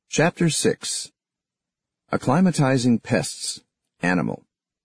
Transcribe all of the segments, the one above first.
Chapter 6. Acclimatizing Pests. Animal.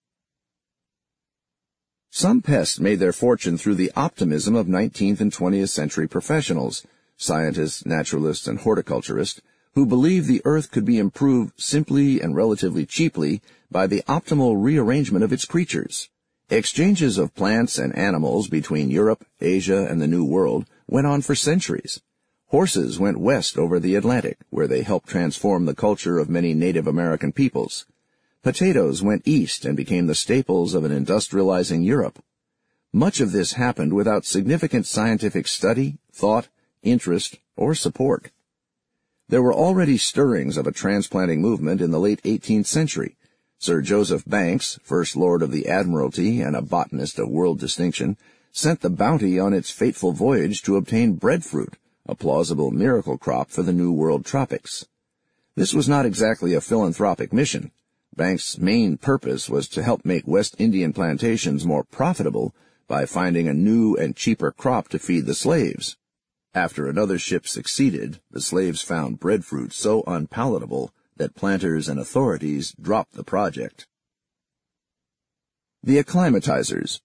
Some pests made their fortune through the optimism of 19th and 20th century professionals, scientists, naturalists, and horticulturists, who believed the earth could be improved simply and relatively cheaply by the optimal rearrangement of its creatures. Exchanges of plants and animals between Europe, Asia, and the New World went on for centuries. Horses went west over the Atlantic, where they helped transform the culture of many Native American peoples. Potatoes went east and became the staples of an industrializing Europe. Much of this happened without significant scientific study, thought, interest, or support. There were already stirrings of a transplanting movement in the late 18th century. Sir Joseph Banks, First Lord of the Admiralty and a botanist of world distinction, sent the Bounty on its fateful voyage to obtain breadfruit, a plausible miracle crop for the New World tropics. This was not exactly a philanthropic mission. Banks' main purpose was to help make West Indian plantations more profitable by finding a new and cheaper crop to feed the slaves. After another ship succeeded, the slaves found breadfruit so unpalatable that planters and authorities dropped the project. The Acclimatizers.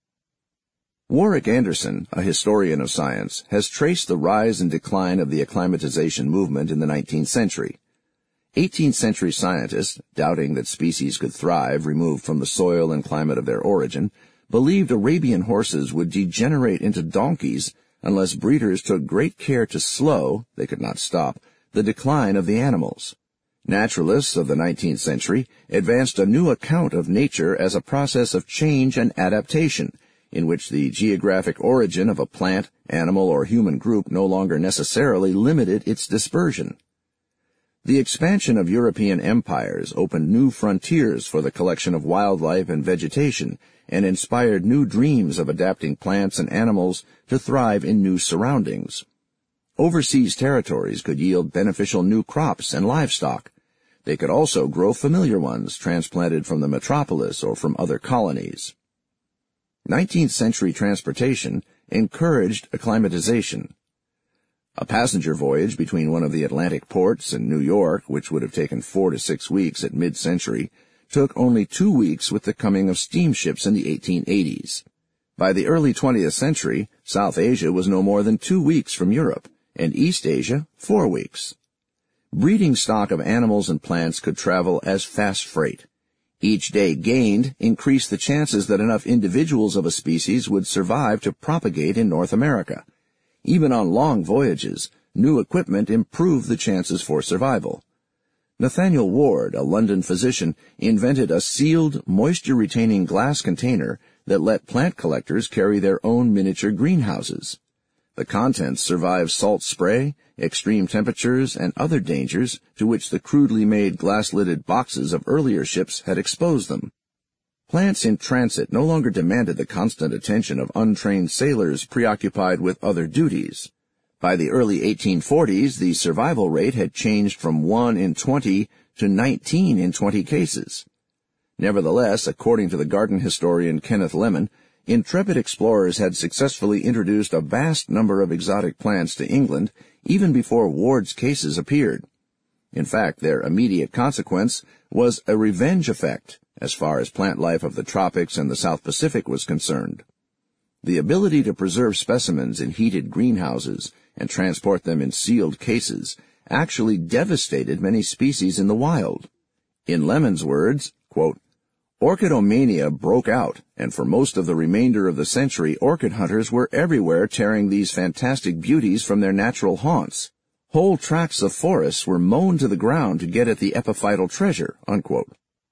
Warwick Anderson, a historian of science, has traced the rise and decline of the acclimatization movement in the 19th century. 18th century scientists, doubting that species could thrive removed from the soil and climate of their origin, believed Arabian horses would degenerate into donkeys unless breeders took great care to slow, they could not stop, the decline of the animals. Naturalists of the 19th century advanced a new account of nature as a process of change and adaptation, in which the geographic origin of a plant, animal, or human group no longer necessarily limited its dispersion. The expansion of European empires opened new frontiers for the collection of wildlife and vegetation and inspired new dreams of adapting plants and animals to thrive in new surroundings. Overseas territories could yield beneficial new crops and livestock. They could also grow familiar ones transplanted from the metropolis or from other colonies. 19th century transportation encouraged acclimatization. A passenger voyage between one of the Atlantic ports and New York, which would have taken 4 to 6 weeks at mid-century, took only 2 weeks with the coming of steamships in the 1880s. By the early 20th century, South Asia was no more than 2 weeks from Europe, and East Asia 4 weeks. Breeding stock of animals and plants could travel as fast freight. Each day gained increased the chances that enough individuals of a species would survive to propagate in North America. Even on long voyages, new equipment improved the chances for survival. Nathaniel Ward, a London physician, invented a sealed, moisture-retaining glass container that let plant collectors carry their own miniature greenhouses. The contents survived salt spray, extreme temperatures, and other dangers to which the crudely made glass-lidded boxes of earlier ships had exposed them. Plants in transit no longer demanded the constant attention of untrained sailors preoccupied with other duties. By the early 1840s, the survival rate had changed from 1 in 20 to 19 in 20 cases. Nevertheless, according to the garden historian Kenneth Lemon, intrepid explorers had successfully introduced a vast number of exotic plants to England even before Ward's cases appeared. In fact, their immediate consequence was a revenge effect as far as plant life of the tropics and the South Pacific was concerned. The ability to preserve specimens in heated greenhouses and transport them in sealed cases actually devastated many species in the wild. In Lemon's words, quote, "Orchidomania broke out, and for most of the remainder of the century orchid hunters were everywhere tearing these fantastic beauties from their natural haunts. Whole tracts of forests were mown to the ground to get at the epiphytal treasure," unquote.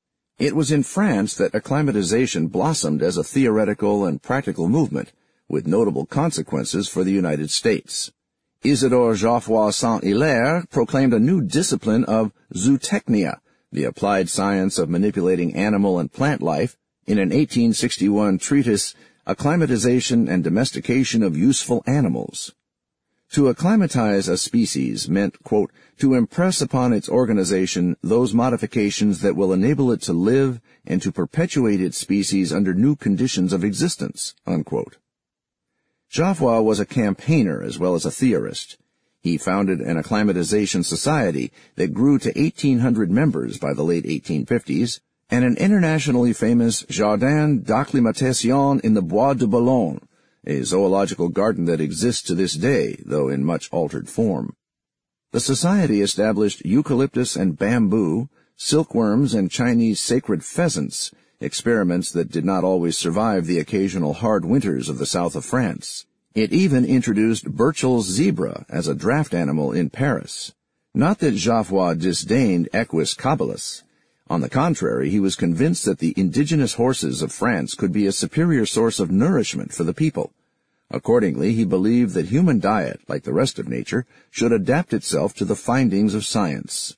It was in France that acclimatization blossomed as a theoretical and practical movement, with notable consequences for the United States. Isidore Geoffroy Saint-Hilaire proclaimed a new discipline of zootechnia, the applied science of manipulating animal and plant life, in an 1861 treatise, Acclimatization and Domestication of Useful Animals. To acclimatize a species meant, quote, to impress upon its organization those modifications that will enable it to live and to perpetuate its species under new conditions of existence, unquote. Geoffroy was a campaigner as well as a theorist. He founded an acclimatization society that grew to 1,800 members by the late 1850s, and an internationally famous Jardin d'acclimatation in the Bois de Boulogne, a zoological garden that exists to this day, though in much altered form. The society established eucalyptus and bamboo, silkworms, and Chinese sacred pheasants, experiments that did not always survive the occasional hard winters of the south of France. It even introduced Burchell's zebra as a draft animal in Paris. Not that Geoffroy disdained Equus caballus. On the contrary, he was convinced that the indigenous horses of France could be a superior source of nourishment for the people. Accordingly, he believed that human diet, like the rest of nature, should adapt itself to the findings of science.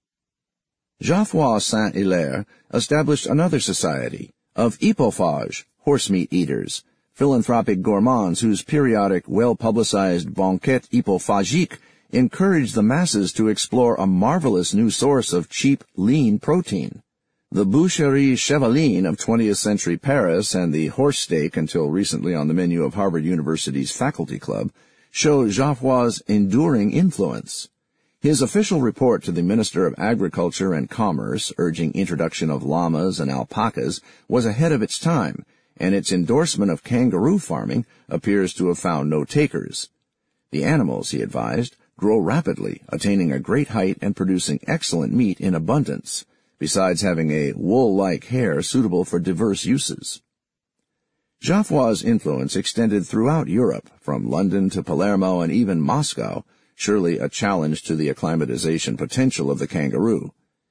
Geoffroy Saint-Hilaire established another society of hippophages, horse-meat eaters, philanthropic gourmands whose periodic, well-publicized banquette hippophagique encouraged the masses to explore a marvelous new source of cheap, lean protein. The Boucherie Chevaline of 20th century Paris and the horse steak, until recently on the menu of Harvard University's faculty club, show Geoffroy's enduring influence. His official report to the Minister of Agriculture and Commerce, urging introduction of llamas and alpacas, was ahead of its time, and its endorsement of kangaroo farming appears to have found no takers. The animals, he advised, grow rapidly, attaining a great height and producing excellent meat in abundance, besides having a wool-like hair suitable for diverse uses. Geoffroy's influence extended throughout Europe, from London to Palermo and even Moscow, surely a challenge to the acclimatization potential of the kangaroo.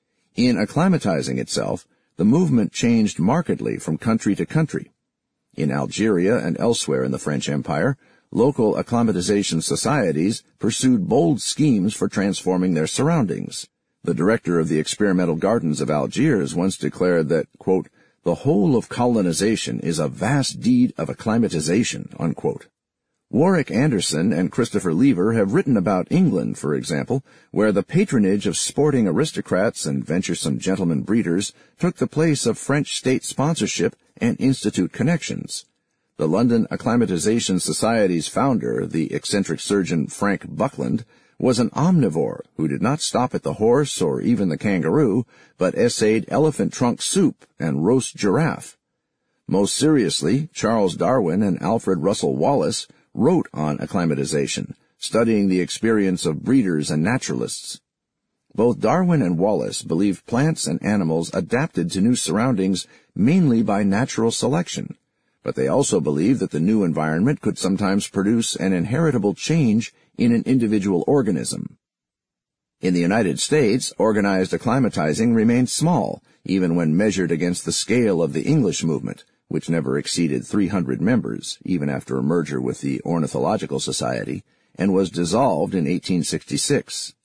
In acclimatizing itself, the movement changed markedly from country to country. In Algeria and elsewhere in the French Empire, local acclimatization societies pursued bold schemes for transforming their surroundings. The director of the experimental gardens of Algiers once declared that, quote, "the whole of colonization is a vast deed of acclimatization," unquote. Warwick Anderson and Christopher Lever have written about England, for example, where the patronage of sporting aristocrats and venturesome gentleman breeders took the place of French state sponsorship and institute connections. The London Acclimatization Society's founder, the eccentric surgeon Frank Buckland, was an omnivore who did not stop at the horse or even the kangaroo, but essayed elephant trunk soup and roast giraffe. Most seriously, Charles Darwin and Alfred Russel Wallace wrote on acclimatization, studying the experience of breeders and naturalists. Both Darwin and Wallace believed plants and animals adapted to new surroundings mainly by natural selection, but they also believed that the new environment could sometimes produce an inheritable change in an individual organism. In the United States, organized acclimatizing remained small, even when measured against the scale of the English movement, which never exceeded 300 members, even after a merger with the Ornithological Society, and was dissolved in 1866.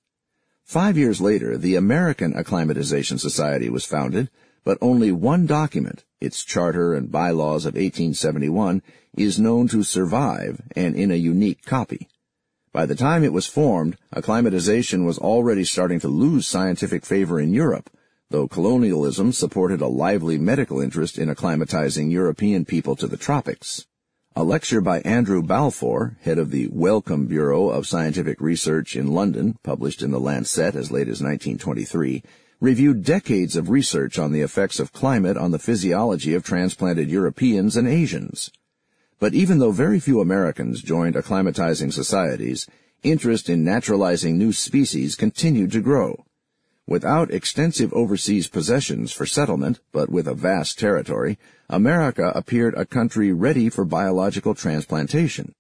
5 years later, the American Acclimatization Society was founded, but only one document, its charter and bylaws of 1871, is known to survive, and in a unique copy. By the time it was formed, acclimatization was already starting to lose scientific favor in Europe, though colonialism supported a lively medical interest in acclimatizing European people to the tropics. A lecture by Andrew Balfour, head of the Wellcome Bureau of Scientific Research in London, published in the Lancet as late as 1923, reviewed decades of research on the effects of climate on the physiology of transplanted Europeans and Asians. But even though very few Americans joined acclimatizing societies, interest in naturalizing new species continued to grow. Without extensive overseas possessions for settlement, but with a vast territory, America appeared a country ready for biological transplantation.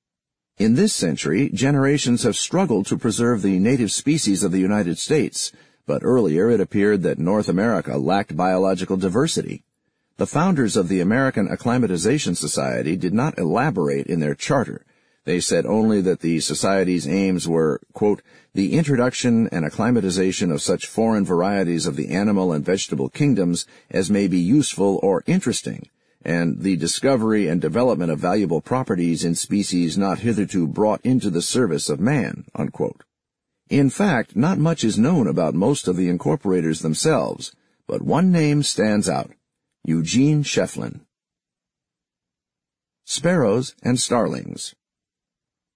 In this century, generations have struggled to preserve the native species of the United States, but earlier it appeared that North America lacked biological diversity. The founders of the American Acclimatization Society did not elaborate in their charter. They said only that the Society's aims were, quote, "the introduction and acclimatization of such foreign varieties of the animal and vegetable kingdoms as may be useful or interesting, and the discovery and development of valuable properties in species not hitherto brought into the service of man," unquote. In fact, not much is known about most of the incorporators themselves, but one name stands out: Eugene Schieffelin. Sparrows and Starlings.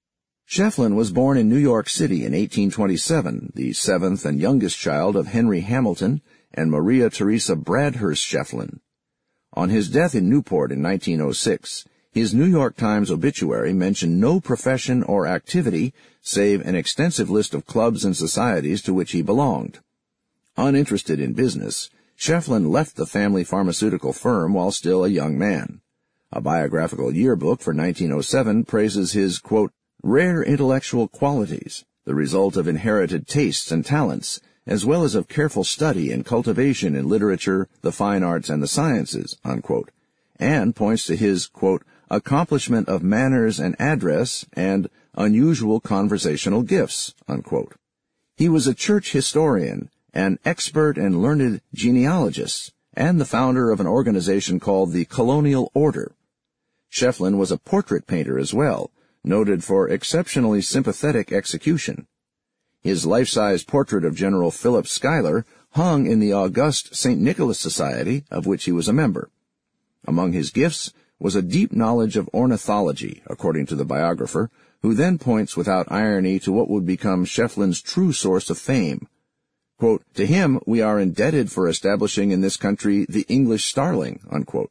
Shefflin was born in New York City in 1827, the seventh and youngest child of Henry Hamilton and Maria Theresa Bradhurst Shefflin. On his death in Newport in 1906, his New York Times obituary mentioned no profession or activity save an extensive list of clubs and societies to which he belonged. Uninterested in business, Shefflin left the family pharmaceutical firm while still a young man. A biographical yearbook for 1907 praises his, quote, rare intellectual qualities, the result of inherited tastes and talents, as well as of careful study and cultivation in literature, the fine arts, and the sciences, unquote, and points to his, quote, accomplishment of manners and address and unusual conversational gifts, unquote. He was a church historian, an expert and learned genealogist, and the founder of an organization called the Colonial Order. Shefflin was a portrait painter as well, noted for exceptionally sympathetic execution. His life-size portrait of General Philip Schuyler hung in the august St. Nicholas Society, of which he was a member. Among his gifts was a deep knowledge of ornithology, according to the biographer, who then points without irony to what would become Shefflin's true source of fame. Quote, to him we are indebted for establishing in this country the English starling, unquote.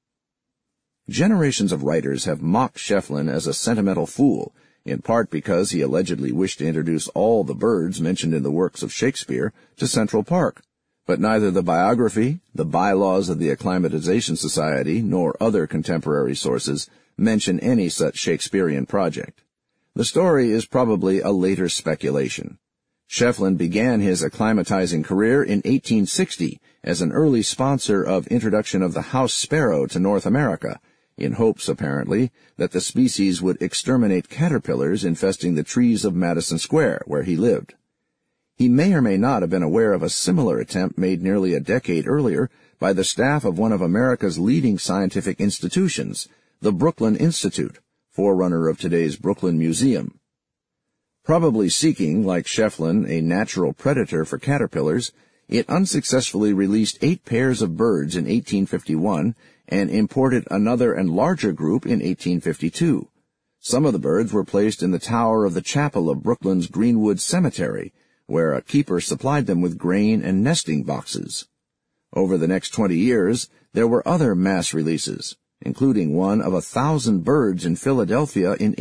Generations of writers have mocked Shefflin as a sentimental fool, in part because he allegedly wished to introduce all the birds mentioned in the works of Shakespeare to Central Park. But neither the biography, the bylaws of the Acclimatization Society, nor other contemporary sources mention any such Shakespearean project. The story is probably a later speculation. Shefflin began his acclimatizing career in 1860 as an early sponsor of introduction of the house sparrow to North America, in hopes, apparently, that the species would exterminate caterpillars infesting the trees of Madison Square, where he lived. He may or may not have been aware of a similar attempt made nearly a decade earlier by the staff of one of America's leading scientific institutions, the Brooklyn Institute, forerunner of today's Brooklyn Museum. Probably seeking, like Shefflin, a natural predator for caterpillars, it unsuccessfully released 8 pairs of birds in 1851 and imported another and larger group in 1852. Some of the birds were placed in the tower of the chapel of Brooklyn's Greenwood Cemetery, where a keeper supplied them with grain and nesting boxes. Over the next 20 years, there were other mass releases, including one of 1,000 birds in Philadelphia in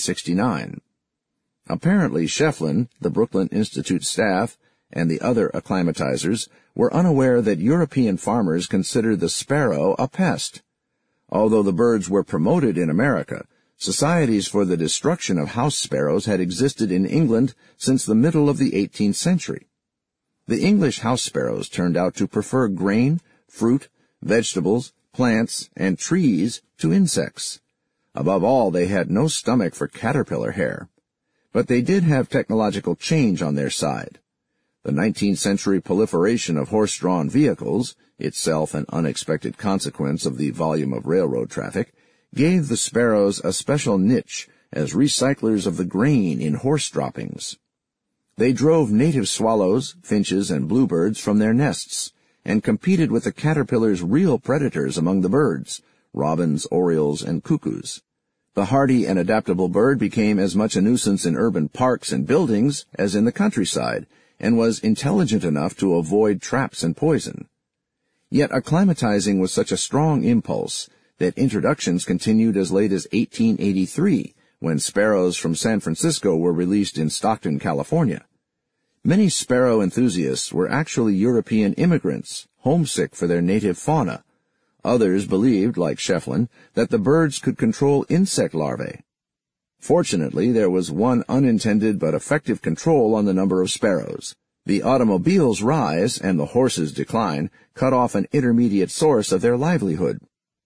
1869. Apparently Shefflin, the Brooklyn Institute staff, and the other acclimatizers were unaware that European farmers considered the sparrow a pest. Although the birds were promoted in America, societies for the destruction of house sparrows had existed in England since the middle of the 18th century. The English house sparrows turned out to prefer grain, fruit, vegetables, plants, and trees to insects. Above all, they had no stomach for caterpillar hair. But they did have technological change on their side. The 19th century proliferation of horse-drawn vehicles, itself an unexpected consequence of the volume of railroad traffic, gave the sparrows a special niche as recyclers of the grain in horse droppings. They drove native swallows, finches, and bluebirds from their nests, and competed with the caterpillar's real predators among the birds, robins, orioles, and cuckoos. The hardy and adaptable bird became as much a nuisance in urban parks and buildings as in the countryside, and was intelligent enough to avoid traps and poison. Yet acclimatizing was such a strong impulse that introductions continued as late as 1883, when sparrows from San Francisco were released in Stockton, California. Many sparrow enthusiasts were actually European immigrants, homesick for their native fauna. Others believed, like Shefflin, that the birds could control insect larvae. Fortunately, there was one unintended but effective control on the number of sparrows. The automobile's rise and the horse's decline cut off an intermediate source of their livelihood.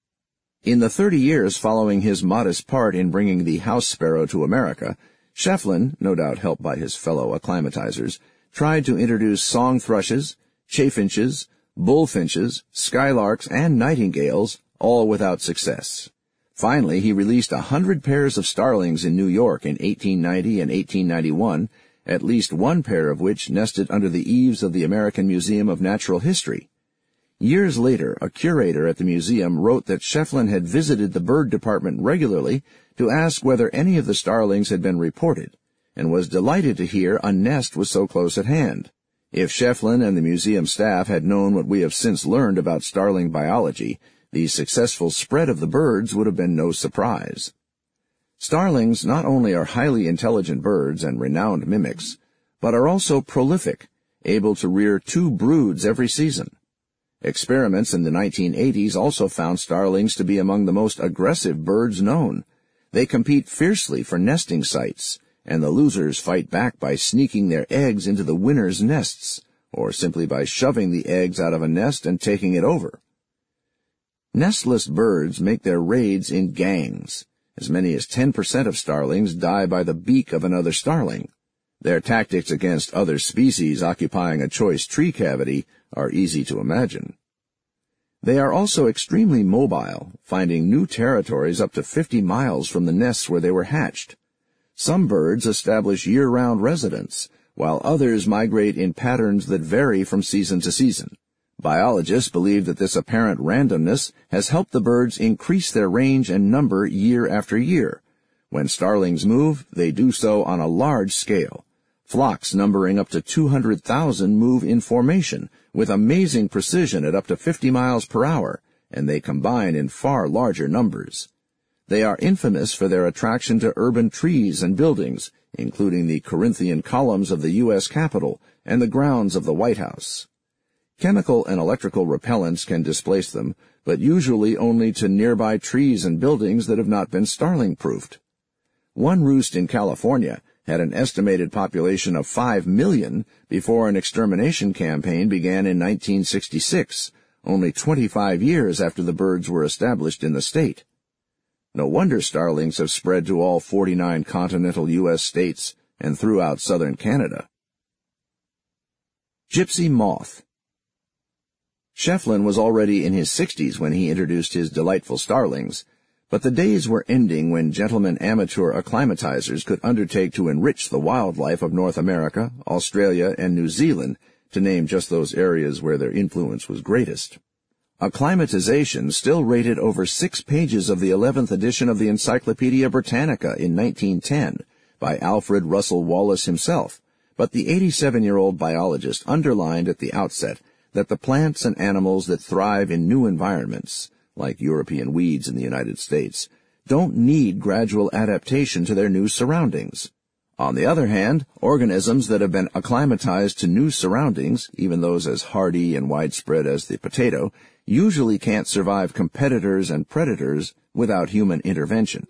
In the 30 years following his modest part in bringing the house sparrow to America, Shefflin, no doubt helped by his fellow acclimatizers, tried to introduce song thrushes, chaffinches, bullfinches, skylarks, and nightingales, all without success. Finally, he released 100 pairs of starlings in New York in 1890 and 1891, at least one pair of which nested under the eaves of the American Museum of Natural History. Years later, a curator at the museum wrote that Schieffelin had visited the bird department regularly to ask whether any of the starlings had been reported, and was delighted to hear a nest was so close at hand. If Schieffelin and the museum staff had known what we have since learned about starling biology, the successful spread of the birds would have been no surprise. Starlings not only are highly intelligent birds and renowned mimics, but are also prolific, able to rear 2 broods every season. Experiments in the 1980s also found starlings to be among the most aggressive birds known. They compete fiercely for nesting sites, and the losers fight back by sneaking their eggs into the winners' nests, or simply by shoving the eggs out of a nest and taking it over. Nestless birds make their raids in gangs. As many as 10% of starlings die by the beak of another starling. Their tactics against other species occupying a choice tree cavity are easy to imagine. They are also extremely mobile, finding new territories up to 50 miles from the nests where they were hatched. Some birds establish year-round residence, while others migrate in patterns that vary from season to season. Biologists believe that this apparent randomness has helped the birds increase their range and number year after year. When starlings move, they do so on a large scale. Flocks numbering up to 200,000 move in formation with amazing precision at up to 50 miles per hour, and they combine in far larger numbers. They are infamous for their attraction to urban trees and buildings, including the Corinthian columns of the U.S. Capitol and the grounds of the White House. Chemical and electrical repellents can displace them, but usually only to nearby trees and buildings that have not been starling-proofed. One roost in California had an estimated population of 5 million before an extermination campaign began in 1966, only 25 years after the birds were established in the state. No wonder starlings have spread to all 49 continental U.S. states and throughout southern Canada. Gypsy moth. Schieffelin was already in his 60s when he introduced his delightful starlings, but the days were ending when gentlemen amateur acclimatizers could undertake to enrich the wildlife of North America, Australia, and New Zealand, to name just those areas where their influence was greatest. Acclimatization still rated over 6 pages of the 11th edition of the Encyclopedia Britannica in 1910 by Alfred Russel Wallace himself, but the 87-year-old biologist underlined at the outset that the plants and animals that thrive in new environments, like European weeds in the United States, don't need gradual adaptation to their new surroundings. On the other hand, organisms that have been acclimatized to new surroundings, even those as hardy and widespread as the potato, usually can't survive competitors and predators without human intervention.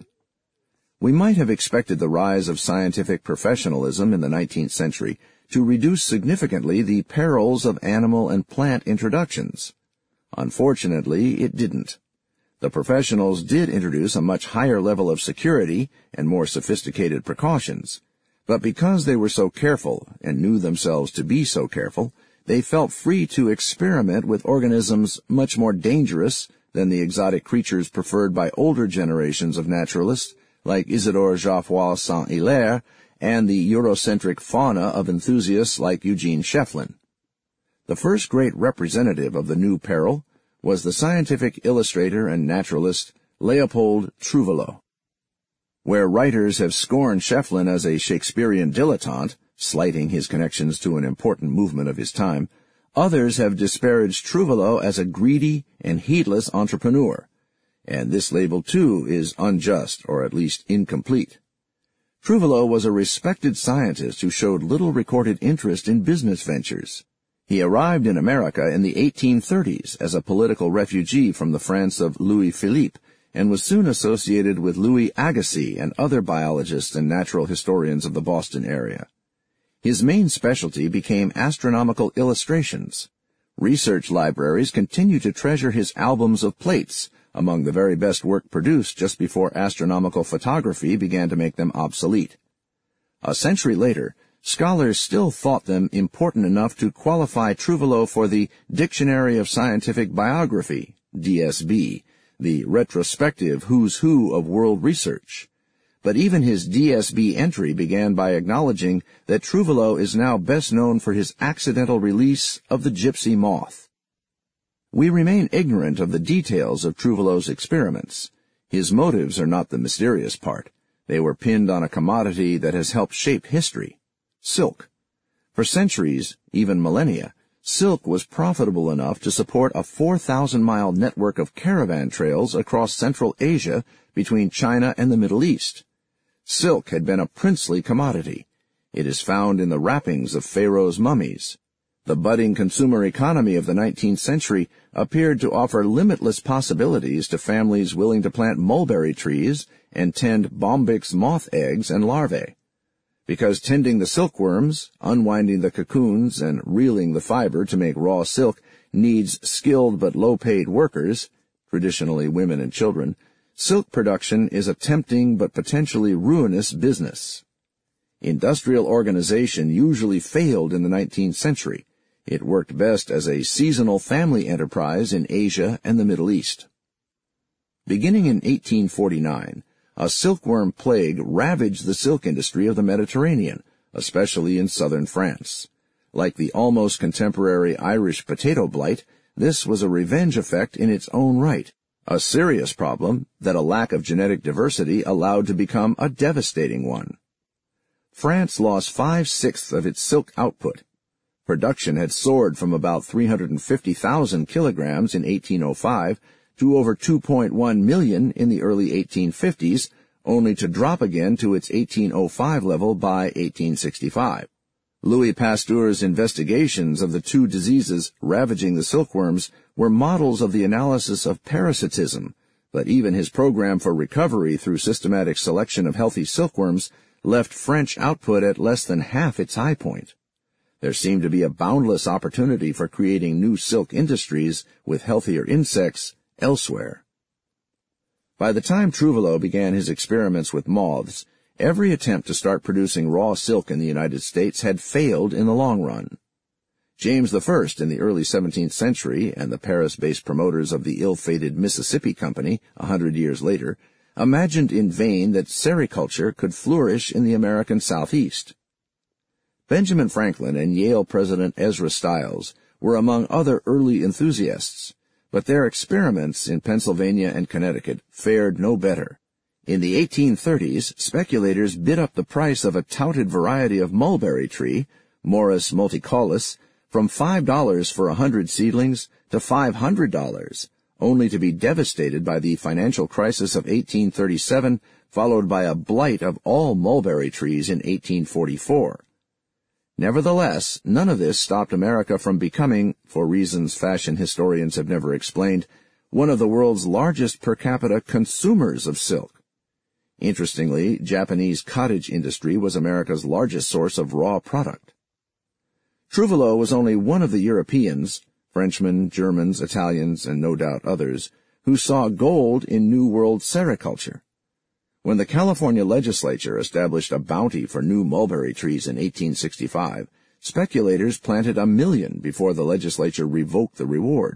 We might have expected the rise of scientific professionalism in the 19th century to reduce significantly the perils of animal and plant introductions. Unfortunately, it didn't. The professionals did introduce a much higher level of security and more sophisticated precautions, but because they were so careful and knew themselves to be so careful, they felt free to experiment with organisms much more dangerous than the exotic creatures preferred by older generations of naturalists like Isidore Geoffroy Saint-Hilaire and the Eurocentric fauna of enthusiasts like Eugene Schieffelin. The first great representative of the new peril was the scientific illustrator and naturalist Leopold Trouvelot. Where writers have scorned Schieffelin as a Shakespearean dilettante, slighting his connections to an important movement of his time, others have disparaged Trouvelot as a greedy and heedless entrepreneur, and this label too is unjust or at least incomplete. Trouvelot was a respected scientist who showed little recorded interest in business ventures. He arrived in America in the 1830s as a political refugee from the France of Louis Philippe, and was soon associated with Louis Agassiz and other biologists and natural historians of the Boston area. His main specialty became astronomical illustrations. Research libraries continue to treasure his albums of plates, among the very best work produced just before astronomical photography began to make them obsolete. A century later, scholars still thought them important enough to qualify Trouvelot for the Dictionary of Scientific Biography, DSB, the retrospective who's who of world research. But even his DSB entry began by acknowledging that Trouvelot is now best known for his accidental release of the gypsy moth. We remain ignorant of the details of Trouvelot's experiments. His motives are not the mysterious part. They were pinned on a commodity that has helped shape history: silk. For centuries, even millennia, silk was profitable enough to support a 4,000-mile network of caravan trails across Central Asia between China and the Middle East. Silk had been a princely commodity. It is found in the wrappings of pharaohs' mummies. The budding consumer economy of the 19th century appeared to offer limitless possibilities to families willing to plant mulberry trees and tend bombyx moth eggs and larvae. Because tending the silkworms, unwinding the cocoons, and reeling the fiber to make raw silk needs skilled but low-paid workers, traditionally women and children, silk production is a tempting but potentially ruinous business. Industrial organization usually failed in the 19th century. It worked best as a seasonal family enterprise in Asia and the Middle East. Beginning in 1849, a silkworm plague ravaged the silk industry of the Mediterranean, especially in southern France. Like the almost contemporary Irish potato blight, this was a revenge effect in its own right, a serious problem that a lack of genetic diversity allowed to become a devastating one. France lost 5/6 of its silk output. Production had soared from about 350,000 kilograms in 1805 to over 2.1 million in the early 1850s, only to drop again to its 1805 level by 1865. Louis Pasteur's investigations of the two diseases ravaging the silkworms were models of the analysis of parasitism, but even his program for recovery through systematic selection of healthy silkworms left French output at less than half its high point. There seemed to be a boundless opportunity for creating new silk industries with healthier insects elsewhere. By the time Trouvelot began his experiments with moths, every attempt to start producing raw silk in the United States had failed in the long run. James I in the early 17th century and the Paris-based promoters of the ill-fated Mississippi Company 100 years later imagined in vain that sericulture could flourish in the American Southeast. Benjamin Franklin and Yale President Ezra Stiles were among other early enthusiasts, but their experiments in Pennsylvania and Connecticut fared no better. In the 1830s, speculators bid up the price of a touted variety of mulberry tree, Morus multicaulis, from $5 for 100 seedlings to $500, only to be devastated by the financial crisis of 1837, followed by a blight of all mulberry trees in 1844. Nevertheless, none of this stopped America from becoming, for reasons fashion historians have never explained, one of the world's largest per capita consumers of silk. Interestingly, Japanese cottage industry was America's largest source of raw product. Trouvelot was only one of the Europeans, Frenchmen, Germans, Italians, and no doubt others, who saw gold in New World sericulture. When the California legislature established a bounty for new mulberry trees in 1865, speculators planted 1 million before the legislature revoked the reward.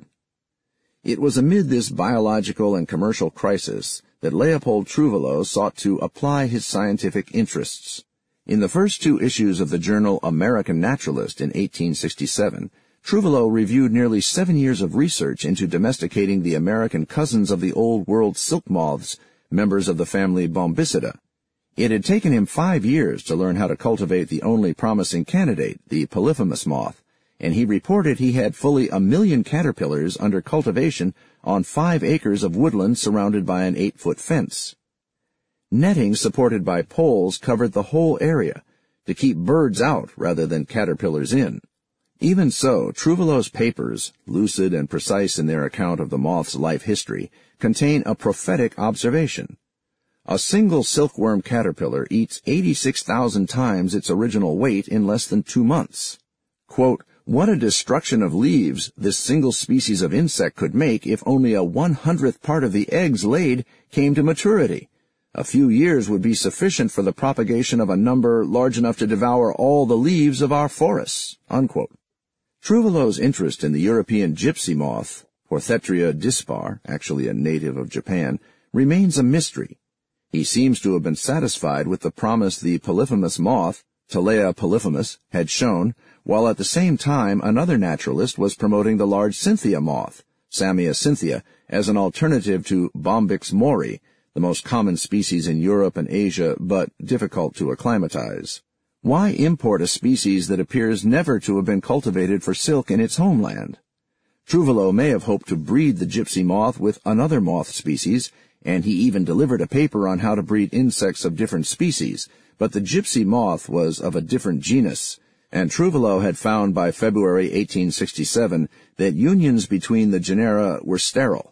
It was amid this biological and commercial crisis that Leopold Trouvelot sought to apply his scientific interests. In the first 2 issues of the journal American Naturalist in 1867, Trouvelot reviewed nearly 7 years of research into domesticating the American cousins of the Old World silk moths, members of the family Bombycidae. It had taken him 5 years to learn how to cultivate the only promising candidate, the polyphemus moth, and he reported he had fully 1 million caterpillars under cultivation on 5 acres of woodland surrounded by an 8-foot fence. Netting supported by poles covered the whole area to keep birds out rather than caterpillars in. Even so, Trouvelot's papers, lucid and precise in their account of the moth's life history, contain a prophetic observation. A single silkworm caterpillar eats 86,000 times its original weight in less than 2 months. Quote, "What a destruction of leaves this single species of insect could make if only a 100th part of the eggs laid came to maturity. A few years would be sufficient for the propagation of a number large enough to devour all the leaves of our forests." Unquote. Trouvelot's interest in the European gypsy moth, Porthetria dispar, actually a native of Japan, remains a mystery. He seems to have been satisfied with the promise the polyphemus moth, Telea polyphemus, had shown, while at the same time another naturalist was promoting the large Cynthia moth, Samia cynthia, as an alternative to Bombyx mori, the most common species in Europe and Asia, but difficult to acclimatize. Why import a species that appears never to have been cultivated for silk in its homeland? Trouvelot may have hoped to breed the gypsy moth with another moth species, and he even delivered a paper on how to breed insects of different species, but the gypsy moth was of a different genus, and Trouvelot had found by February 1867 that unions between the genera were sterile.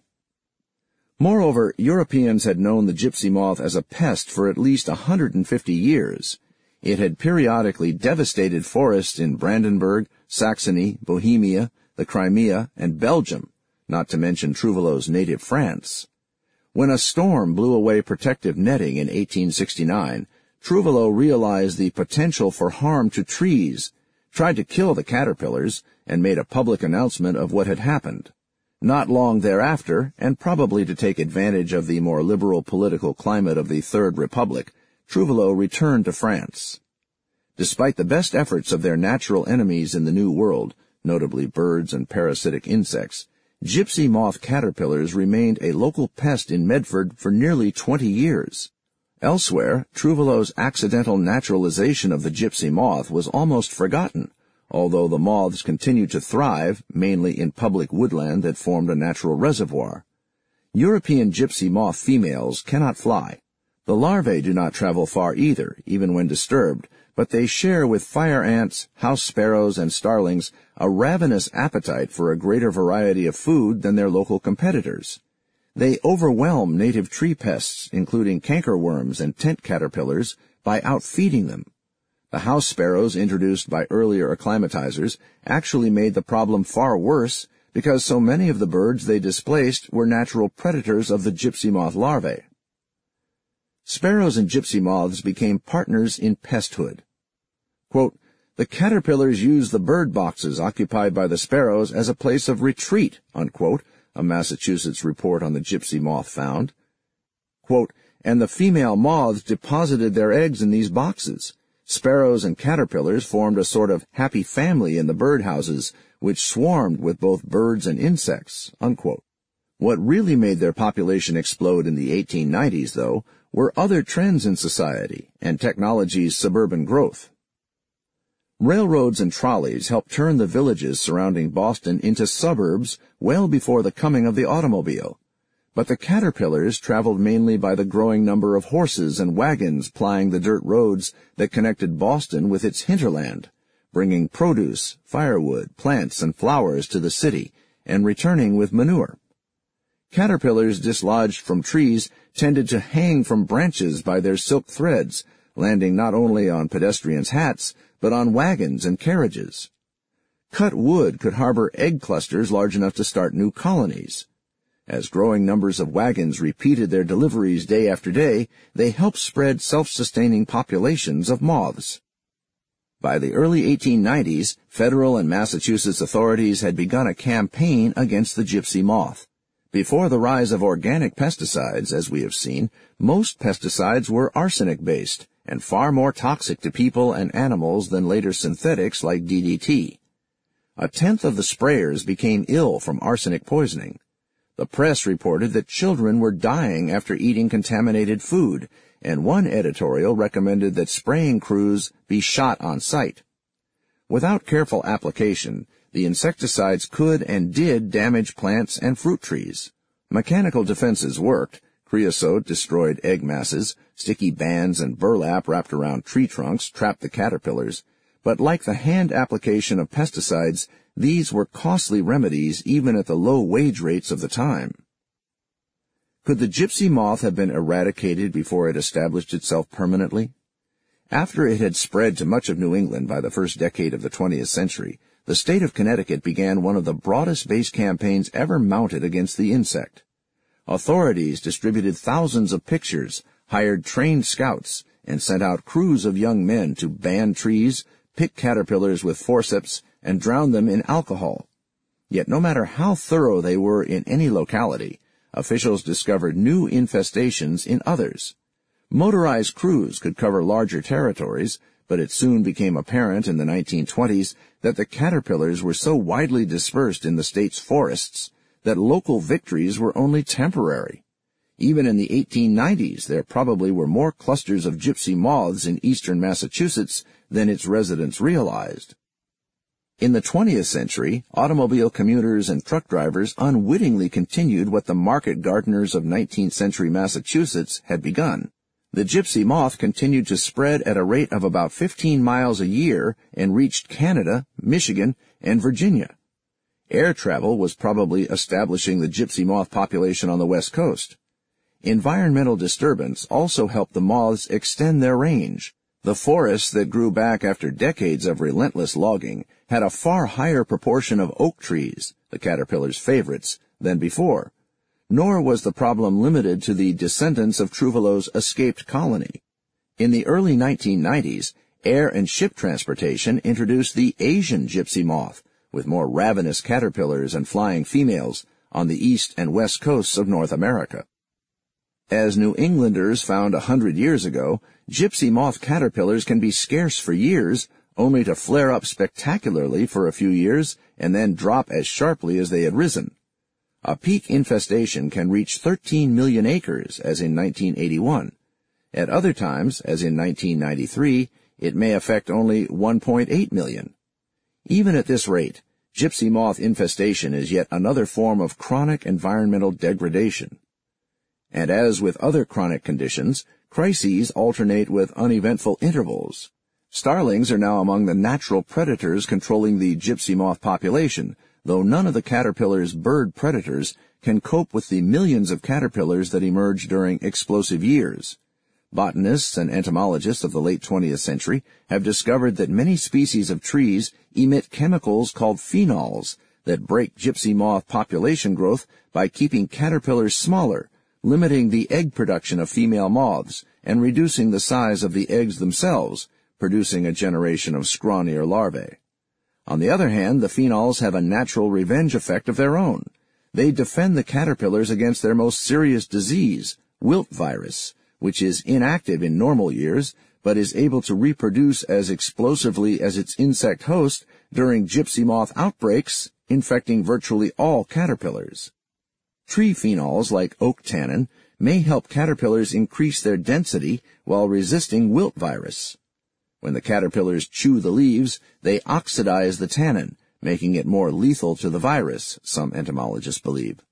Moreover, Europeans had known the gypsy moth as a pest for at least 150 years. It had periodically devastated forests in Brandenburg, Saxony, Bohemia, the Crimea, and Belgium, not to mention Trouvelot's native France. When a storm blew away protective netting in 1869, Trouvelot realized the potential for harm to trees, tried to kill the caterpillars, and made a public announcement of what had happened. Not long thereafter, and probably to take advantage of the more liberal political climate of the Third Republic, Trouvelot returned to France. Despite the best efforts of their natural enemies in the New World, notably birds and parasitic insects, gypsy moth caterpillars remained a local pest in Medford for nearly 20 years. Elsewhere, Trouvelot's accidental naturalization of the gypsy moth was almost forgotten, although the moths continued to thrive, mainly in public woodland that formed a natural reservoir. European gypsy moth females cannot fly. The larvae do not travel far either, even when disturbed, but they share with fire ants, house sparrows, and starlings a ravenous appetite for a greater variety of food than their local competitors. They overwhelm native tree pests, including cankerworms and tent caterpillars, by outfeeding them. The house sparrows introduced by earlier acclimatizers actually made the problem far worse because so many of the birds they displaced were natural predators of the gypsy moth larvae. Sparrows and gypsy moths became partners in pesthood. Quote, "The caterpillars use the bird boxes occupied by the sparrows as a place of retreat," unquote, a Massachusetts report on the gypsy moth found. Quote, "And the female moths deposited their eggs in these boxes. Sparrows and caterpillars formed a sort of happy family in the birdhouses, which swarmed with both birds and insects," unquote. What really made their population explode in the 1890s, though, were other trends in society and technology's suburban growth. Railroads and trolleys helped turn the villages surrounding Boston into suburbs well before the coming of the automobile. But the caterpillars traveled mainly by the growing number of horses and wagons plying the dirt roads that connected Boston with its hinterland, bringing produce, firewood, plants, and flowers to the city, and returning with manure. Caterpillars dislodged from trees tended to hang from branches by their silk threads, landing not only on pedestrians' hats, but on wagons and carriages. Cut wood could harbor egg clusters large enough to start new colonies. As growing numbers of wagons repeated their deliveries day after day, they helped spread self-sustaining populations of moths. By the early 1890s, federal and Massachusetts authorities had begun a campaign against the gypsy moth. Before the rise of organic pesticides, as we have seen, most pesticides were arsenic-based and far more toxic to people and animals than later synthetics like DDT. A tenth of the sprayers became ill from arsenic poisoning. The press reported that children were dying after eating contaminated food, and one editorial recommended that spraying crews be shot on sight. Without careful application, the insecticides could and did damage plants and fruit trees. Mechanical defenses worked. Creosote destroyed egg masses, sticky bands and burlap wrapped around tree trunks trapped the caterpillars, but like the hand application of pesticides, these were costly remedies even at the low wage rates of the time. Could the gypsy moth have been eradicated before it established itself permanently? After it had spread to much of New England by the first decade of the 20th century, the state of Connecticut began one of the broadest-based campaigns ever mounted against the insect. Authorities distributed thousands of pictures, hired trained scouts, and sent out crews of young men to ban trees, pick caterpillars with forceps, and drown them in alcohol. Yet no matter how thorough they were in any locality, officials discovered new infestations in others. Motorized crews could cover larger territories, but it soon became apparent in the 1920s that the caterpillars were so widely dispersed in the state's forests that local victories were only temporary. Even in the 1890s, there probably were more clusters of gypsy moths in eastern Massachusetts than its residents realized. In the 20th century, automobile commuters and truck drivers unwittingly continued what the market gardeners of 19th century Massachusetts had begun. The gypsy moth continued to spread at a rate of about 15 miles a year and reached Canada, Michigan, and Virginia. Air travel was probably establishing the gypsy moth population on the West Coast. Environmental disturbance also helped the moths extend their range. The forests that grew back after decades of relentless logging had a far higher proportion of oak trees, the caterpillar's favorites, than before. Nor was the problem limited to the descendants of Trouvelot's escaped colony. In the early 1990s, air and ship transportation introduced the Asian gypsy moth, with more ravenous caterpillars and flying females, on the east and west coasts of North America. As New Englanders found 100 years ago, gypsy moth caterpillars can be scarce for years, only to flare up spectacularly for a few years and then drop as sharply as they had risen. A peak infestation can reach 13 million acres, as in 1981. At other times, as in 1993, it may affect only 1.8 million. Even at this rate, gypsy moth infestation is yet another form of chronic environmental degradation. And as with other chronic conditions, crises alternate with uneventful intervals. Starlings are now among the natural predators controlling the gypsy moth population, though none of the caterpillar's bird predators can cope with the millions of caterpillars that emerge during explosive years. Botanists and entomologists of the late 20th century have discovered that many species of trees emit chemicals called phenols that break gypsy moth population growth by keeping caterpillars smaller, limiting the egg production of female moths, and reducing the size of the eggs themselves, producing a generation of scrawnier larvae. On the other hand, the phenols have a natural revenge effect of their own. They defend the caterpillars against their most serious disease, wilt virus, which is inactive in normal years, but is able to reproduce as explosively as its insect host during gypsy moth outbreaks, infecting virtually all caterpillars. Tree phenols like oak tannin may help caterpillars increase their density while resisting wilt virus. When the caterpillars chew the leaves, they oxidize the tannin, making it more lethal to the virus, some entomologists believe.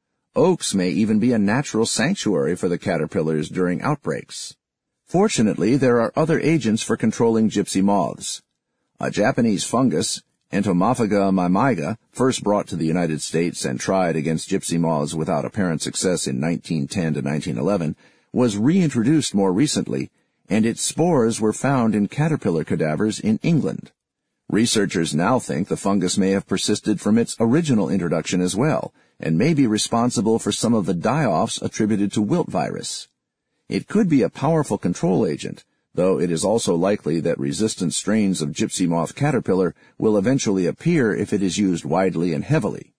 Oaks may even be a natural sanctuary for the caterpillars during outbreaks. Fortunately, there are other agents for controlling gypsy moths. A Japanese fungus, Entomophaga mimaiga, first brought to the United States and tried against gypsy moths without apparent success in 1910 to 1911, was reintroduced more recently, and its spores were found in caterpillar cadavers in England. Researchers now think the fungus may have persisted from its original introduction as well, and may be responsible for some of the die-offs attributed to wilt virus. It could be a powerful control agent, though it is also likely that resistant strains of gypsy moth caterpillar will eventually appear if it is used widely and heavily.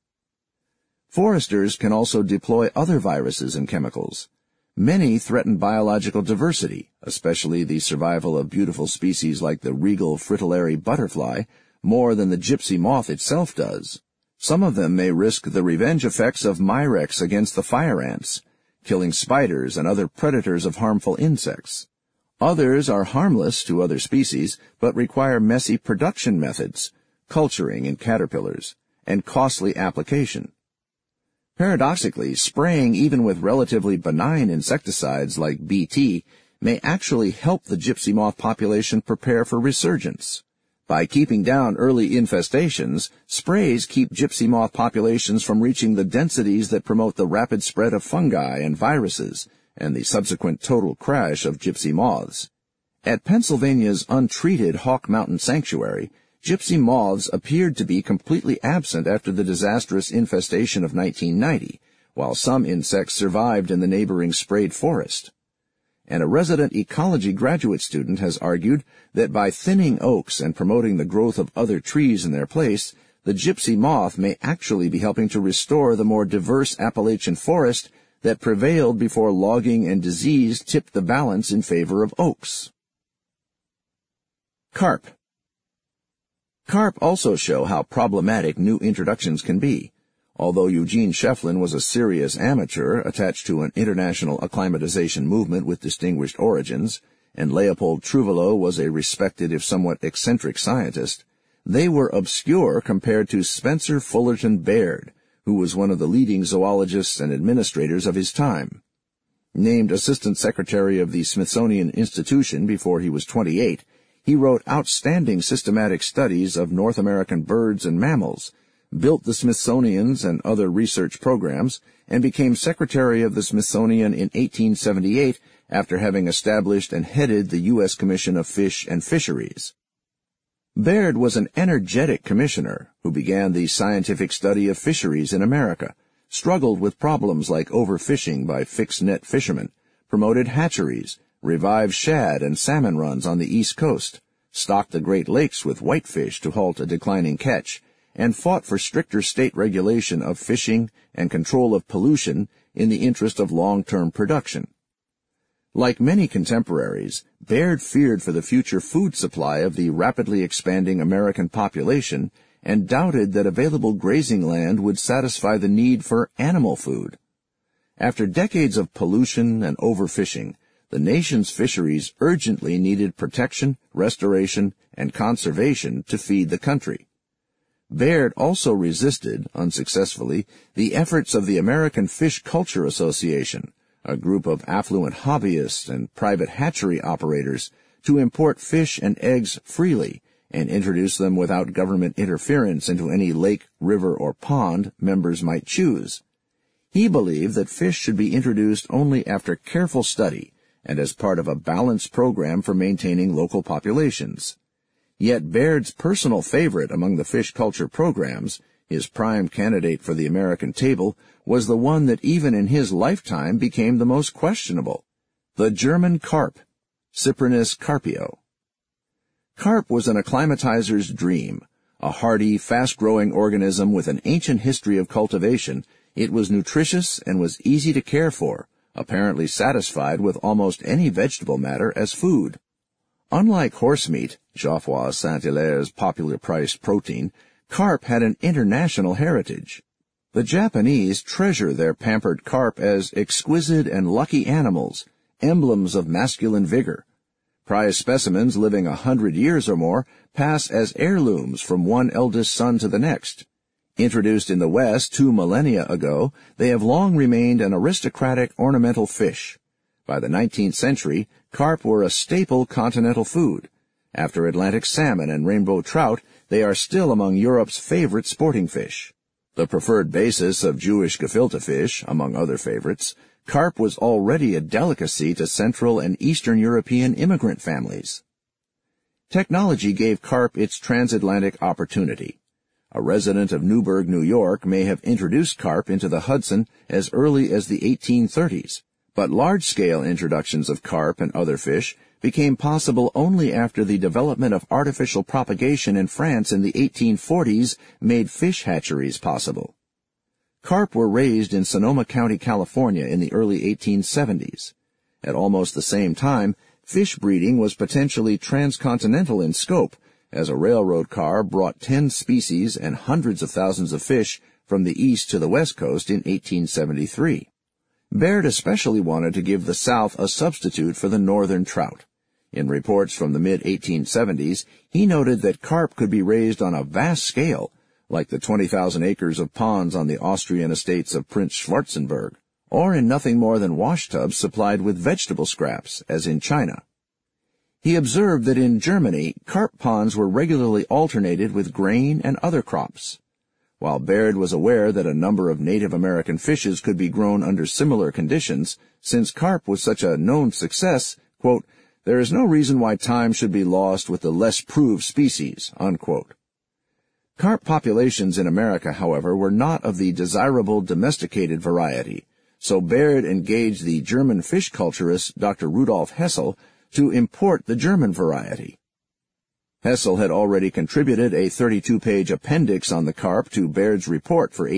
Foresters can also deploy other viruses and chemicals. Many threaten biological diversity, especially the survival of beautiful species like the regal fritillary butterfly, more than the gypsy moth itself does. Some of them may risk the revenge effects of Mirex against the fire ants, killing spiders and other predators of harmful insects. Others are harmless to other species, but require messy production methods, culturing in caterpillars, and costly application. Paradoxically, spraying even with relatively benign insecticides like BT may actually help the gypsy moth population prepare for resurgence. By keeping down early infestations, sprays keep gypsy moth populations from reaching the densities that promote the rapid spread of fungi and viruses, and the subsequent total crash of gypsy moths. At Pennsylvania's untreated Hawk Mountain Sanctuary, gypsy moths appeared to be completely absent after the disastrous infestation of 1990, while some insects survived in the neighboring sprayed forest. And a resident ecology graduate student has argued that by thinning oaks and promoting the growth of other trees in their place, the gypsy moth may actually be helping to restore the more diverse Appalachian forest that prevailed before logging and disease tipped the balance in favor of oaks. Carp. Carp also show how problematic new introductions can be. Although Eugene Shefflin was a serious amateur attached to an international acclimatization movement with distinguished origins, and Leopold Trouvelot was a respected if somewhat eccentric scientist, they were obscure compared to Spencer Fullerton Baird, who was one of the leading zoologists and administrators of his time. Named Assistant Secretary of the Smithsonian Institution before he was 28, he wrote outstanding systematic studies of North American birds and mammals, built the Smithsonian's and other research programs, and became Secretary of the Smithsonian in 1878 after having established and headed the U.S. Commission of Fish and Fisheries. Baird was an energetic commissioner who began the scientific study of fisheries in America, struggled with problems like overfishing by fixed-net fishermen, promoted hatcheries, revived shad and salmon runs on the East Coast, stocked the Great Lakes with whitefish to halt a declining catch, and fought for stricter state regulation of fishing and control of pollution in the interest of long-term production. Like many contemporaries, Baird feared for the future food supply of the rapidly expanding American population and doubted that available grazing land would satisfy the need for animal food. After decades of pollution and overfishing, the nation's fisheries urgently needed protection, restoration, and conservation to feed the country. Baird also resisted, unsuccessfully, the efforts of the American Fish Culture Association, a group of affluent hobbyists and private hatchery operators, to import fish and eggs freely and introduce them without government interference into any lake, river, or pond members might choose. He believed that fish should be introduced only after careful study and as part of a balanced program for maintaining local populations. Yet Baird's personal favorite among the fish culture programs, his prime candidate for the American table, was the one that even in his lifetime became the most questionable: the German carp, Cyprinus carpio. Carp was an acclimatizer's dream. A hardy, fast-growing organism with an ancient history of cultivation, it was nutritious and was easy to care for, apparently satisfied with almost any vegetable matter as food. Unlike horse meat, Geoffroy Saint-Hilaire's popular-priced protein, carp had an international heritage. The Japanese treasure their pampered carp as exquisite and lucky animals, emblems of masculine vigor. Prize specimens living 100 years or more pass as heirlooms from one eldest son to the next. Introduced in the West 2 millennia ago, they have long remained an aristocratic ornamental fish. By the 19th century, carp were a staple continental food. After Atlantic salmon and rainbow trout, they are still among Europe's favorite sporting fish. The preferred basis of Jewish gefilte fish, among other favorites, carp was already a delicacy to Central and Eastern European immigrant families. Technology gave carp its transatlantic opportunity. A resident of Newburgh, New York, may have introduced carp into the Hudson as early as the 1830s, but large-scale introductions of carp and other fish became possible only after the development of artificial propagation in France in the 1840s made fish hatcheries possible. Carp were raised in Sonoma County, California in the early 1870s. At almost the same time, fish breeding was potentially transcontinental in scope, as a railroad car brought 10 species and hundreds of thousands of fish from the east to the west coast in 1873. Baird especially wanted to give the South a substitute for the northern trout. In reports from the mid-1870s, he noted that carp could be raised on a vast scale, like the 20,000 acres of ponds on the Austrian estates of Prince Schwarzenberg, or in nothing more than washtubs supplied with vegetable scraps, as in China. He observed that in Germany, carp ponds were regularly alternated with grain and other crops. While Baird was aware that a number of Native American fishes could be grown under similar conditions, since carp was such a known success, quote, "There is no reason why time should be lost with the less proved species," unquote. Carp populations in America, however, were not of the desirable domesticated variety, so Baird engaged the German fish culturist Dr. Rudolf Hessel to import the German variety. Hessel had already contributed a 32-page appendix on the carp to Baird's report for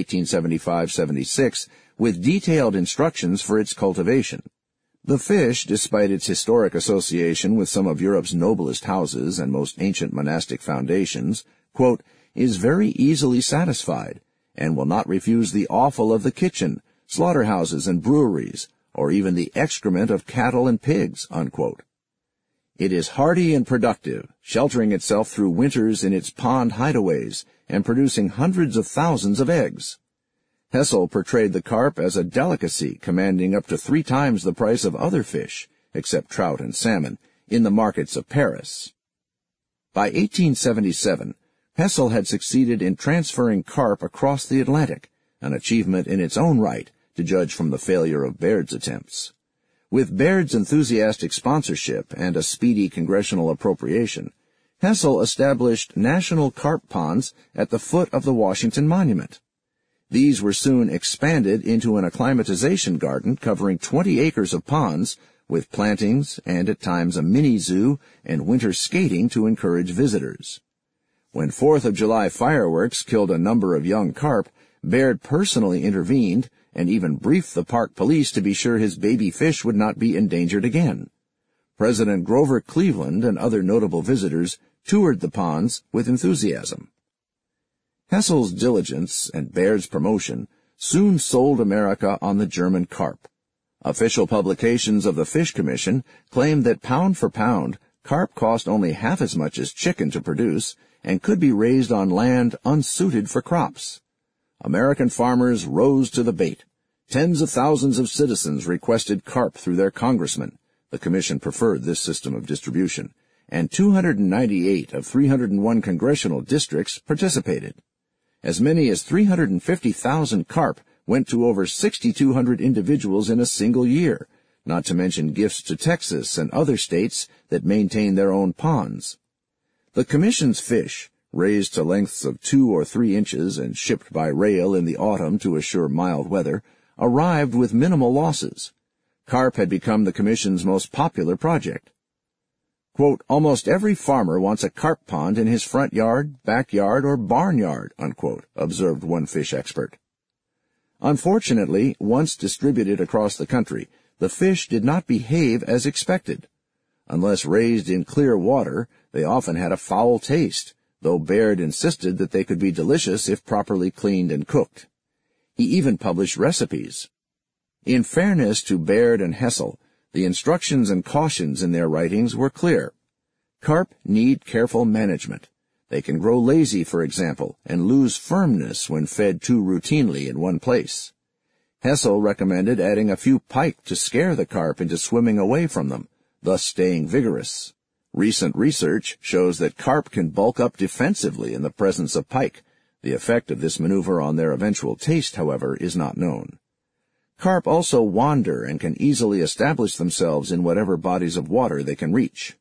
1875-76 with detailed instructions for its cultivation. The fish, despite its historic association with some of Europe's noblest houses and most ancient monastic foundations, quote, "is very easily satisfied, and will not refuse the offal of the kitchen, slaughterhouses and breweries, or even the excrement of cattle and pigs, unquote. It is hardy and productive, sheltering itself through winters in its pond hideaways and producing hundreds of thousands of eggs. Hessel portrayed the carp as a delicacy commanding up to 3 times the price of other fish, except trout and salmon, in the markets of Paris. By 1877, Hessel had succeeded in transferring carp across the Atlantic, an achievement in its own right, to judge from the failure of Baird's attempts. With Baird's enthusiastic sponsorship and a speedy congressional appropriation, Hessel established national carp ponds at the foot of the Washington Monument. These were soon expanded into an acclimatization garden covering 20 acres of ponds, with plantings and at times a mini-zoo and winter skating to encourage visitors. When 4th of July fireworks killed a number of young carp, Baird personally intervened and even briefed the park police to be sure his baby fish would not be endangered again. President Grover Cleveland and other notable visitors toured the ponds with enthusiasm. Hessel's diligence and Baird's promotion soon sold America on the German carp. Official publications of the Fish Commission claimed that pound for pound, carp cost only half as much as chicken to produce and could be raised on land unsuited for crops. American farmers rose to the bait. Tens of thousands of citizens requested carp through their congressmen. The commission preferred this system of distribution, and 298 of 301 congressional districts participated. As many as 350,000 carp went to over 6,200 individuals in a single year, not to mention gifts to Texas and other states that maintain their own ponds. The commission's fish, raised to lengths of 2 or 3 inches and shipped by rail in the autumn to assure mild weather, arrived with minimal losses. Carp had become the commission's most popular project. Quote, almost every farmer wants a carp pond in his front yard, backyard, or barnyard, unquote, observed one fish expert. Unfortunately, once distributed across the country, the fish did not behave as expected. Unless raised in clear water, they often had a foul taste, though Baird insisted that they could be delicious if properly cleaned and cooked. He even published recipes. In fairness to Baird and Hessel, the instructions and cautions in their writings were clear. Carp need careful management. They can grow lazy, for example, and lose firmness when fed too routinely in one place. Hessel recommended adding a few pike to scare the carp into swimming away from them, thus staying vigorous. Recent research shows that carp can bulk up defensively in the presence of pike. The effect of this maneuver on their eventual taste, however, is not known. Carp also wander and can easily establish themselves in whatever bodies of water they can reach.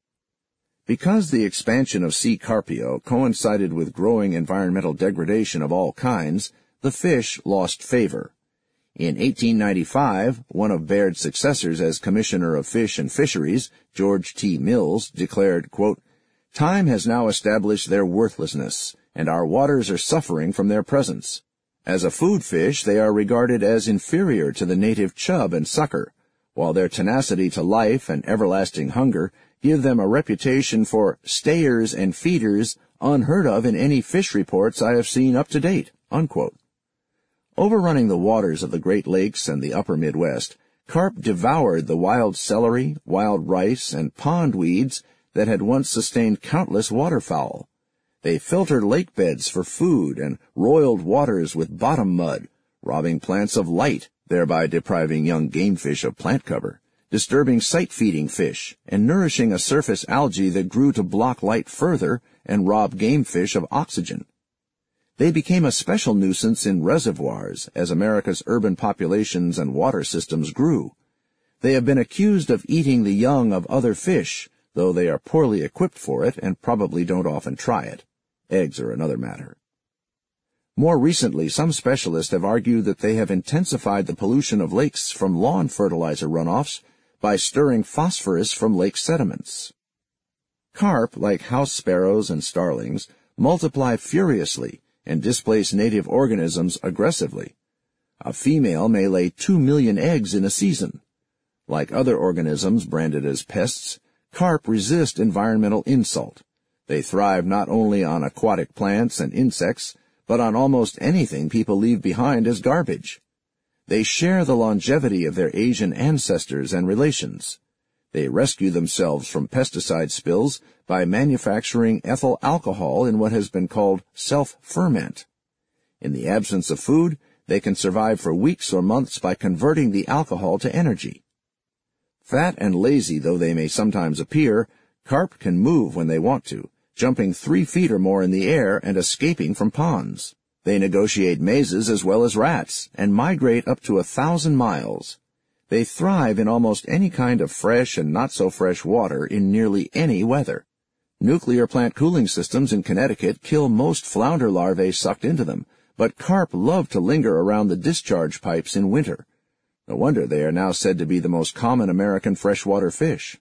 Because the expansion of C. carpio coincided with growing environmental degradation of all kinds, the fish lost favor. In 1895, one of Baird's successors as Commissioner of Fish and Fisheries, George T. Mills, declared, quote, time has now established their worthlessness, and our waters are suffering from their presence. As a food fish, they are regarded as inferior to the native chub and sucker, while their tenacity to life and everlasting hunger give them a reputation for stayers and feeders unheard of in any fish reports I have seen up to date, unquote. Overrunning the waters of the Great Lakes and the upper Midwest, carp devoured the wild celery, wild rice, and pond weeds that had once sustained countless waterfowl. They filtered lake beds for food and roiled waters with bottom mud, robbing plants of light, thereby depriving young game fish of plant cover, disturbing sight-feeding fish, and nourishing a surface algae that grew to block light further and rob game fish of oxygen. They became a special nuisance in reservoirs as America's urban populations and water systems grew. They have been accused of eating the young of other fish, though they are poorly equipped for it and probably don't often try it. Eggs are another matter. More recently, some specialists have argued that they have intensified the pollution of lakes from lawn fertilizer runoffs by stirring phosphorus from lake sediments. Carp, like house sparrows and starlings, multiply furiously and displace native organisms aggressively. A female may lay 2 million eggs in a season. Like other organisms branded as pests, carp resist environmental insult. They thrive not only on aquatic plants and insects, but on almost anything people leave behind as garbage. They share the longevity of their Asian ancestors and relations. They rescue themselves from pesticide spills by manufacturing ethyl alcohol in what has been called self-ferment. In the absence of food, they can survive for weeks or months by converting the alcohol to energy. Fat and lazy though they may sometimes appear, carp can move when they want to, jumping 3 feet or more in the air and escaping from ponds. They negotiate mazes as well as rats and migrate up to 1,000 miles. They thrive in almost any kind of fresh and not-so-fresh water in nearly any weather. Nuclear plant cooling systems in Connecticut kill most flounder larvae sucked into them, but carp love to linger around the discharge pipes in winter. No wonder they are now said to be the most common American freshwater fish.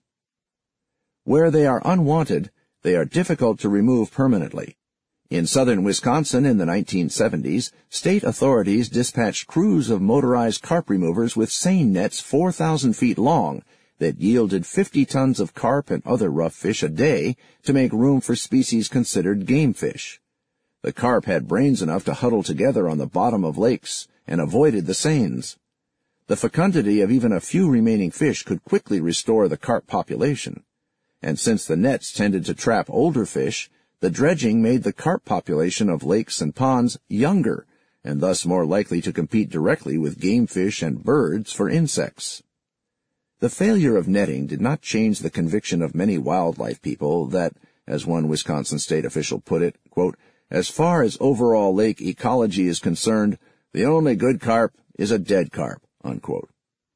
Where they are unwanted, they are difficult to remove permanently. In southern Wisconsin in the 1970s, state authorities dispatched crews of motorized carp removers with seine nets 4,000 feet long that yielded 50 tons of carp and other rough fish a day to make room for species considered game fish. The carp had brains enough to huddle together on the bottom of lakes and avoided the seines. The fecundity of even a few remaining fish could quickly restore the carp population. And since the nets tended to trap older fish, the dredging made the carp population of lakes and ponds younger, and thus more likely to compete directly with game fish and birds for insects. The failure of netting did not change the conviction of many wildlife people that, as one Wisconsin state official put it, quote, "As far as overall lake ecology is concerned, the only good carp is a dead carp," unquote.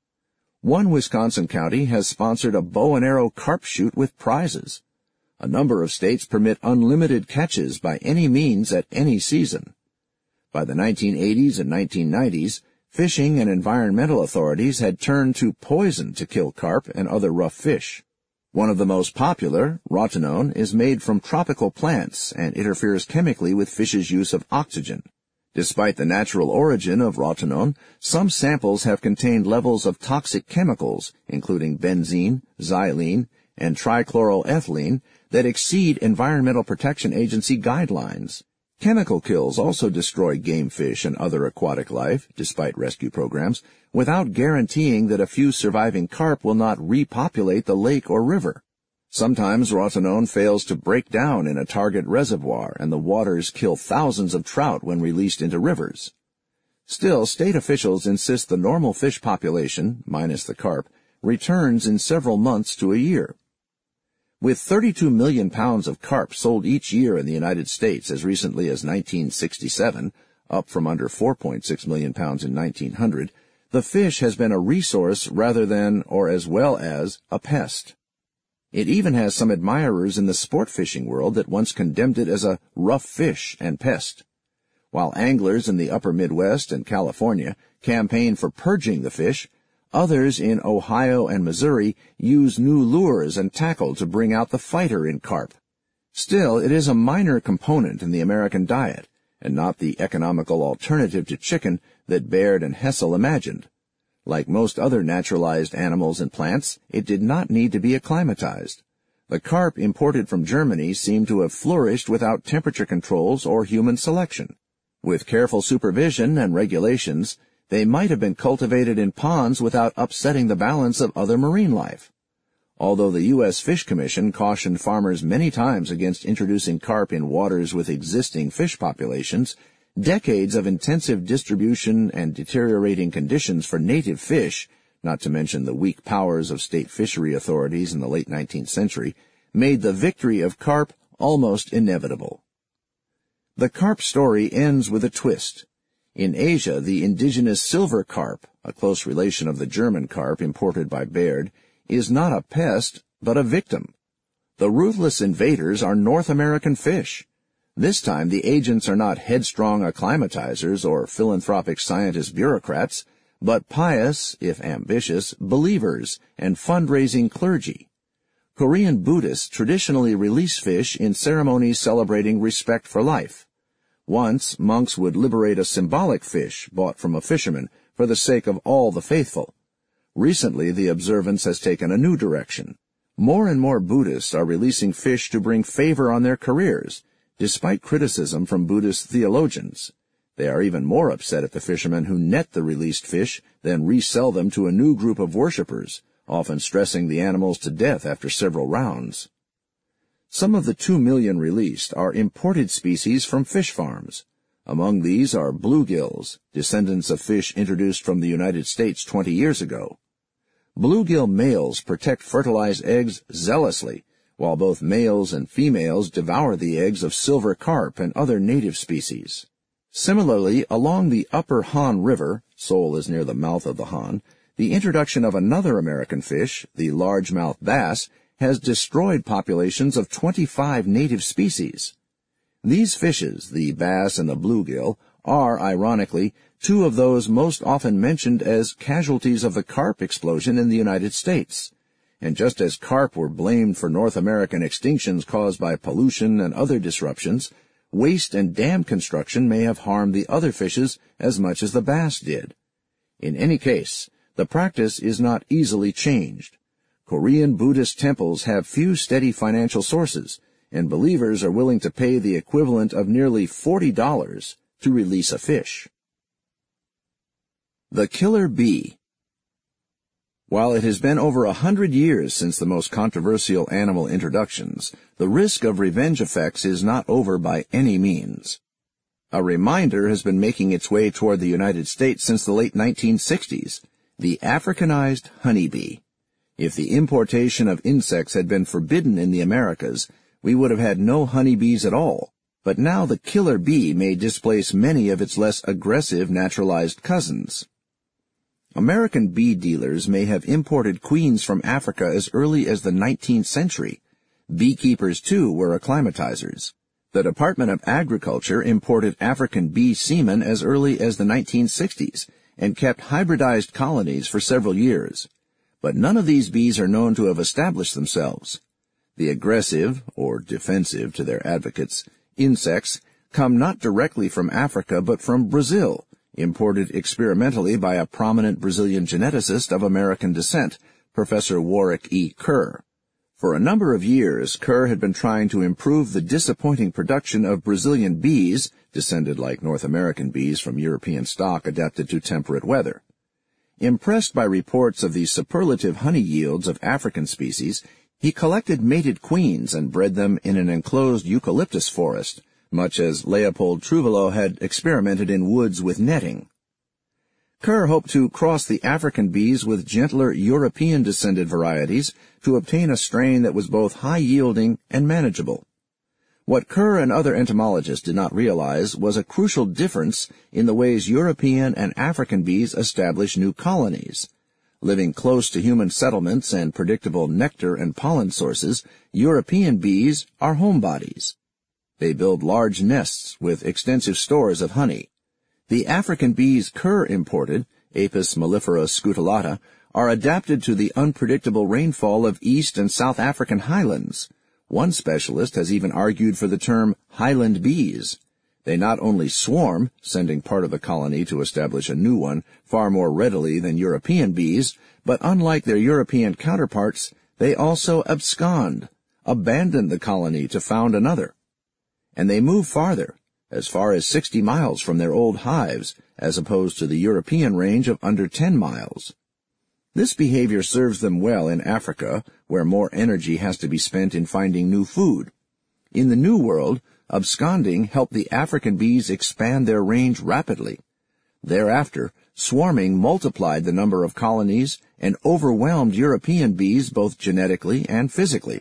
One Wisconsin county has sponsored a bow and arrow carp shoot with prizes. A number of states permit unlimited catches by any means at any season. By the 1980s and 1990s, fishing and environmental authorities had turned to poison to kill carp and other rough fish. One of the most popular, rotenone, is made from tropical plants and interferes chemically with fish's use of oxygen. Despite the natural origin of rotenone, some samples have contained levels of toxic chemicals, including benzene, xylene, and trichloroethylene, that exceed Environmental Protection Agency guidelines. Chemical kills also destroy game fish and other aquatic life, despite rescue programs, without guaranteeing that a few surviving carp will not repopulate the lake or river. Sometimes rotenone fails to break down in a target reservoir, and the waters kill thousands of trout when released into rivers. Still, state officials insist the normal fish population, minus the carp, returns in several months to a year. With 32 million pounds of carp sold each year in the United States as recently as 1967, up from under 4.6 million pounds in 1900, the fish has been a resource rather than, or as well as, a pest. It even has some admirers in the sport fishing world that once condemned it as a rough fish and pest. While anglers in the upper Midwest and California campaign for purging the fish, others in Ohio and Missouri use new lures and tackle to bring out the fighter in carp. Still, it is a minor component in the American diet, and not the economical alternative to chicken that Baird and Hessel imagined. Like most other naturalized animals and plants, it did not need to be acclimatized. The carp imported from Germany seem to have flourished without temperature controls or human selection. With careful supervision and regulations, they might have been cultivated in ponds without upsetting the balance of other marine life. Although the U.S. Fish Commission cautioned farmers many times against introducing carp in waters with existing fish populations, decades of intensive distribution and deteriorating conditions for native fish, not to mention the weak powers of state fishery authorities in the late 19th century, made the victory of carp almost inevitable. The carp story ends with a twist. In Asia, the indigenous silver carp, a close relation of the German carp imported by Baird, is not a pest, but a victim. The ruthless invaders are North American fish. This time, the agents are not headstrong acclimatizers or philanthropic scientist bureaucrats, but pious, if ambitious, believers and fundraising clergy. Korean Buddhists traditionally release fish in ceremonies celebrating respect for life. Once, monks would liberate a symbolic fish bought from a fisherman for the sake of all the faithful. Recently, the observance has taken a new direction. More and more Buddhists are releasing fish to bring favor on their careers, despite criticism from Buddhist theologians. They are even more upset at the fishermen who net the released fish, then resell them to a new group of worshippers, often stressing the animals to death after several rounds. Some of the 2 million released are imported species from fish farms. Among these are bluegills, descendants of fish introduced from the United States 20 years ago. Bluegill males protect fertilized eggs zealously, while both males and females devour the eggs of silver carp and other native species. Similarly, along the upper Han River, Seoul is near the mouth of the Han, the introduction of another American fish, the largemouth bass, has destroyed populations of 25 native species. These fishes, the bass and the bluegill, are, ironically, two of those most often mentioned as casualties of the carp explosion in the United States. And just as carp were blamed for North American extinctions caused by pollution and other disruptions, waste and dam construction may have harmed the other fishes as much as the bass did. In any case, the practice is not easily changed. Korean Buddhist temples have few steady financial sources, and believers are willing to pay the equivalent of nearly $40 to release a fish. The Killer Bee. While it has been over 100 years since the most controversial animal introductions, the risk of revenge effects is not over by any means. A reminder has been making its way toward the United States since the late 1960s, the Africanized honeybee. If the importation of insects had been forbidden in the Americas, we would have had no honeybees at all, but now the killer bee may displace many of its less aggressive naturalized cousins. American bee dealers may have imported queens from Africa as early as the 19th century. Beekeepers, too, were acclimatizers. The Department of Agriculture imported African bee semen as early as the 1960s and kept hybridized colonies for several years. But none of these bees are known to have established themselves. The aggressive, or defensive to their advocates, insects come not directly from Africa but from Brazil, imported experimentally by a prominent Brazilian geneticist of American descent, Professor Warwick E. Kerr. For a number of years, Kerr had been trying to improve the disappointing production of Brazilian bees, descended like North American bees from European stock adapted to temperate weather. Impressed by reports of the superlative honey yields of African species, he collected mated queens and bred them in an enclosed eucalyptus forest, much as Leopold Trouvelot had experimented in woods with netting. Kerr hoped to cross the African bees with gentler European-descended varieties to obtain a strain that was both high-yielding and manageable. What Kerr and other entomologists did not realize was a crucial difference in the ways European and African bees establish new colonies. Living close to human settlements and predictable nectar and pollen sources, European bees are homebodies. They build large nests with extensive stores of honey. The African bees Kerr imported, Apis mellifera scutellata, are adapted to the unpredictable rainfall of East and South African highlands. One specialist has even argued for the term highland bees. They not only swarm, sending part of the colony to establish a new one far more readily than European bees, but unlike their European counterparts, they also abscond, abandon the colony to found another. And they move farther, as far as 60 miles from their old hives, as opposed to the European range of under 10 miles. This behavior serves them well in Africa, where more energy has to be spent in finding new food. In the New World, absconding helped the African bees expand their range rapidly. Thereafter, swarming multiplied the number of colonies and overwhelmed European bees both genetically and physically.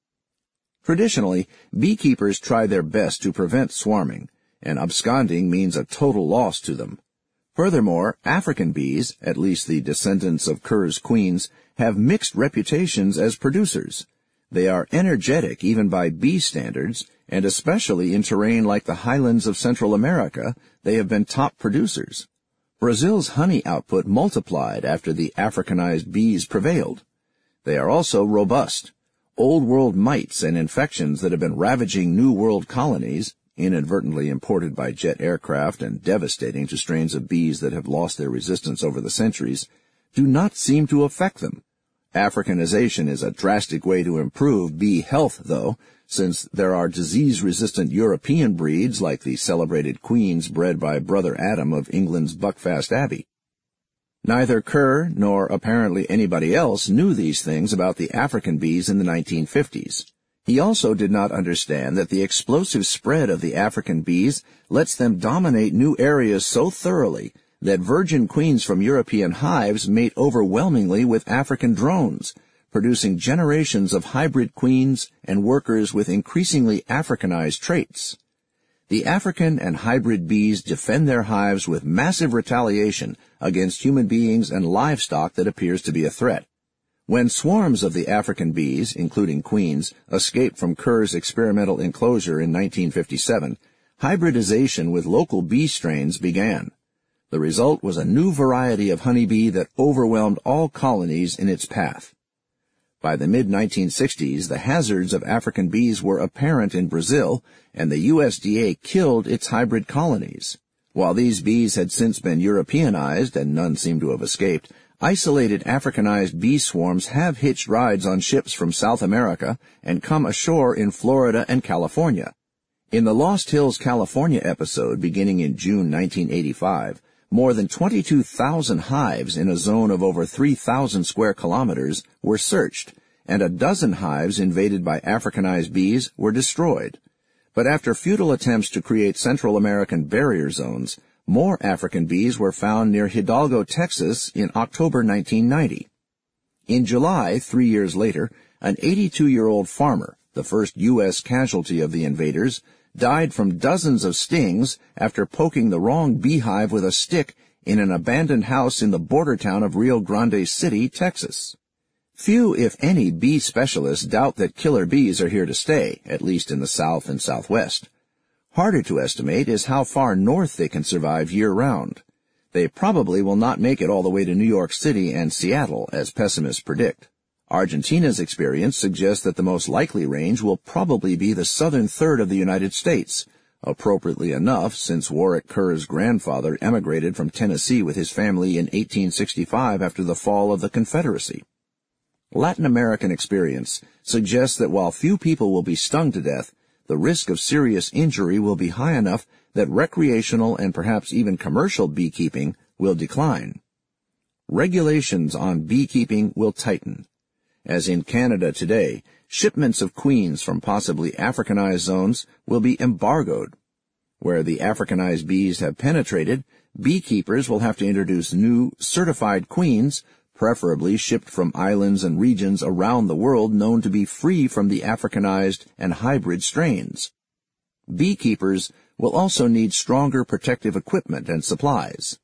Traditionally, beekeepers try their best to prevent swarming, and absconding means a total loss to them. Furthermore, African bees, at least the descendants of Kerr's queens, have mixed reputations as producers. They are energetic even by bee standards, and especially in terrain like the highlands of Central America, they have been top producers. Brazil's honey output multiplied after the Africanized bees prevailed. They are also robust. Old World mites and infections that have been ravaging New World colonies, inadvertently imported by jet aircraft and devastating to strains of bees that have lost their resistance over the centuries, do not seem to affect them. Africanization is a drastic way to improve bee health, though, since there are disease-resistant European breeds like the celebrated queens bred by Brother Adam of England's Buckfast Abbey. Neither Kerr nor apparently anybody else knew these things about the African bees in the 1950s. He also did not understand that the explosive spread of the African bees lets them dominate new areas so thoroughly that virgin queens from European hives mate overwhelmingly with African drones, producing generations of hybrid queens and workers with increasingly Africanized traits. The African and hybrid bees defend their hives with massive retaliation against human beings and livestock that appears to be a threat. When swarms of the African bees, including queens, escaped from Kerr's experimental enclosure in 1957, hybridization with local bee strains began. The result was a new variety of honeybee that overwhelmed all colonies in its path. By the mid-1960s, the hazards of African bees were apparent in Brazil, and the USDA killed its hybrid colonies. While these bees had since been Europeanized, and none seem to have escaped, isolated Africanized bee swarms have hitched rides on ships from South America and come ashore in Florida and California. In the Lost Hills, California episode beginning in June 1985, more than 22,000 hives in a zone of over 3,000 square kilometers were searched, and a dozen hives invaded by Africanized bees were destroyed. But after futile attempts to create Central American barrier zones, more African bees were found near Hidalgo, Texas in October 1990. In July, 3 years later, an 82-year-old farmer, the first U.S. casualty of the invaders, died from dozens of stings after poking the wrong beehive with a stick in an abandoned house in the border town of Rio Grande City, Texas. Few, if any, bee specialists doubt that killer bees are here to stay, at least in the South and Southwest. Harder to estimate is how far north they can survive year-round. They probably will not make it all the way to New York City and Seattle, as pessimists predict. Argentina's experience suggests that the most likely range will probably be the southern third of the United States, appropriately enough since Warwick Kerr's grandfather emigrated from Tennessee with his family in 1865 after the fall of the Confederacy. Latin American experience suggests that while few people will be stung to death, the risk of serious injury will be high enough that recreational and perhaps even commercial beekeeping will decline. Regulations on beekeeping will tighten. As in Canada today, shipments of queens from possibly Africanized zones will be embargoed. Where the Africanized bees have penetrated, beekeepers will have to introduce new, certified queens, preferably shipped from islands and regions around the world known to be free from the Africanized and hybrid strains. Beekeepers will also need stronger protective equipment and supplies.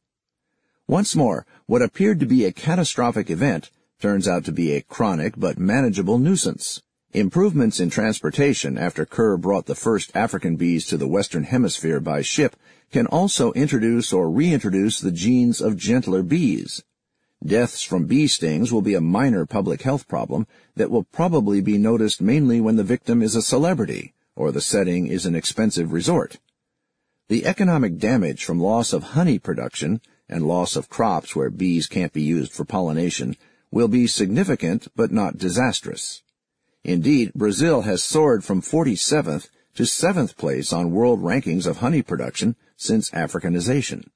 Once more, what appeared to be a catastrophic event turns out to be a chronic but manageable nuisance. Improvements in transportation after Kerr brought the first African bees to the Western Hemisphere by ship can also introduce or reintroduce the genes of gentler bees. Deaths from bee stings will be a minor public health problem that will probably be noticed mainly when the victim is a celebrity or the setting is an expensive resort. The economic damage from loss of honey production and loss of crops where bees can't be used for pollination will be significant but not disastrous. Indeed, Brazil has soared from 47th to 7th place on world rankings of honey production since Africanization.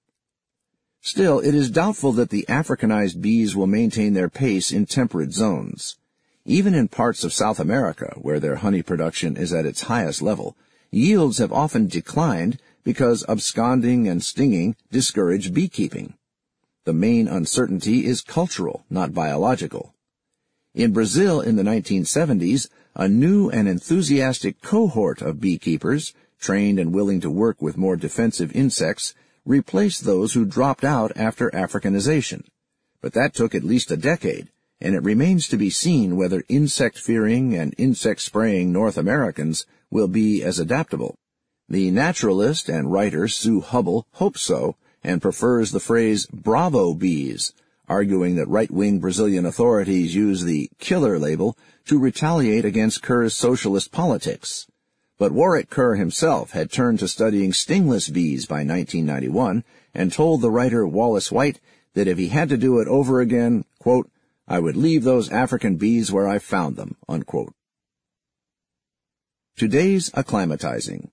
Still, it is doubtful that the Africanized bees will maintain their pace in temperate zones. Even in parts of South America, where their honey production is at its highest level, yields have often declined because absconding and stinging discourage beekeeping. The main uncertainty is cultural, not biological. In Brazil in the 1970s, a new and enthusiastic cohort of beekeepers, trained and willing to work with more defensive insects, replaced those who dropped out after Africanization. But that took at least a decade, and it remains to be seen whether insect-fearing and insect-spraying North Americans will be as adaptable. The naturalist and writer Sue Hubbell hopes so, and prefers the phrase "bravo bees," arguing that right-wing Brazilian authorities use the killer label to retaliate against Kerr's socialist politics. But Warwick Kerr himself had turned to studying stingless bees by 1991 and told the writer Wallace White that if he had to do it over again, quote, "I would leave those African bees where I found them," unquote. Today's acclimatizing.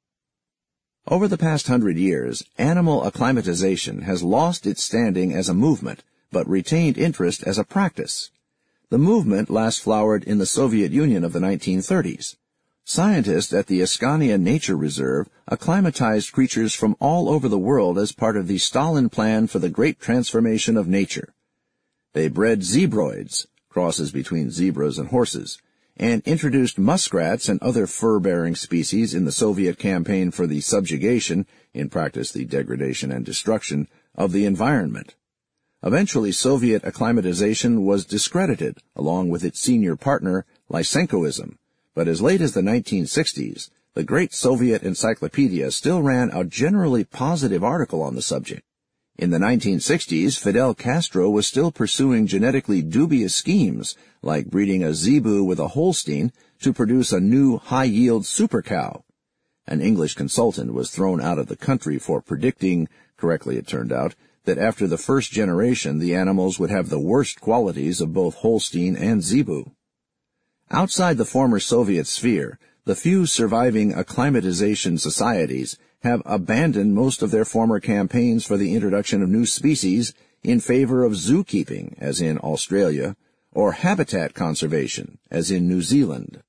Over the past 100 years, animal acclimatization has lost its standing as a movement, but retained interest as a practice. The movement last flowered in the Soviet Union of the 1930s. Scientists at the Askania Nature Reserve acclimatized creatures from all over the world as part of the Stalin Plan for the Great Transformation of Nature. They bred zebroids, crosses between zebras and horses, and introduced muskrats and other fur-bearing species in the Soviet campaign for the subjugation, in practice the degradation and destruction, of the environment. Eventually, Soviet acclimatization was discredited, along with its senior partner, Lysenkoism, but as late as the 1960s, the Great Soviet Encyclopedia still ran a generally positive article on the subject. In the 1960s, Fidel Castro was still pursuing genetically dubious schemes, like breeding a zebu with a Holstein to produce a new high-yield super cow. An English consultant was thrown out of the country for predicting, correctly it turned out, that after the first generation the animals would have the worst qualities of both Holstein and zebu. Outside the former Soviet sphere, the few surviving acclimatization societies have abandoned most of their former campaigns for the introduction of new species in favor of zookeeping, as in Australia, or habitat conservation, as in New Zealand.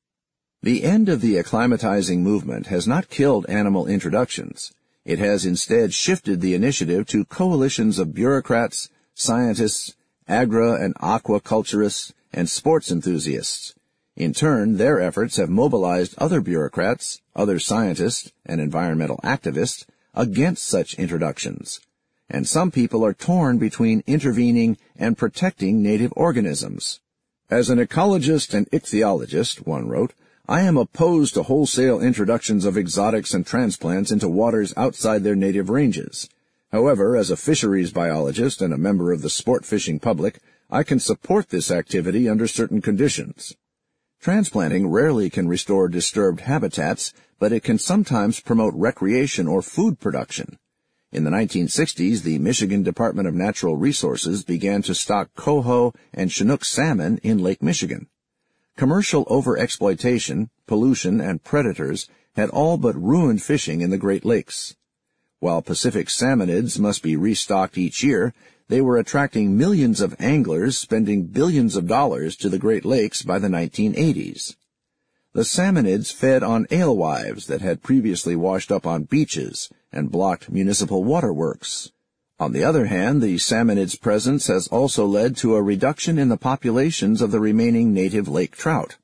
The end of the acclimatizing movement has not killed animal introductions. It has instead shifted the initiative to coalitions of bureaucrats, scientists, agri- and aquaculturists, and sports enthusiasts. In turn, their efforts have mobilized other bureaucrats, other scientists, and environmental activists against such introductions. And some people are torn between intervening and protecting native organisms. As an ecologist and ichthyologist, one wrote, I am opposed to wholesale introductions of exotics and transplants into waters outside their native ranges. However, as a fisheries biologist and a member of the sport fishing public, I can support this activity under certain conditions. Transplanting rarely can restore disturbed habitats, but it can sometimes promote recreation or food production. In the 1960s, the Michigan Department of Natural Resources began to stock coho and Chinook salmon in Lake Michigan. Commercial overexploitation, pollution, and predators had all but ruined fishing in the Great Lakes. While Pacific salmonids must be restocked each year, they were attracting millions of anglers spending billions of dollars to the Great Lakes by the 1980s. The salmonids fed on alewives that had previously washed up on beaches and blocked municipal waterworks. On the other hand, the salmonids' presence has also led to a reduction in the populations of the remaining native lake trout.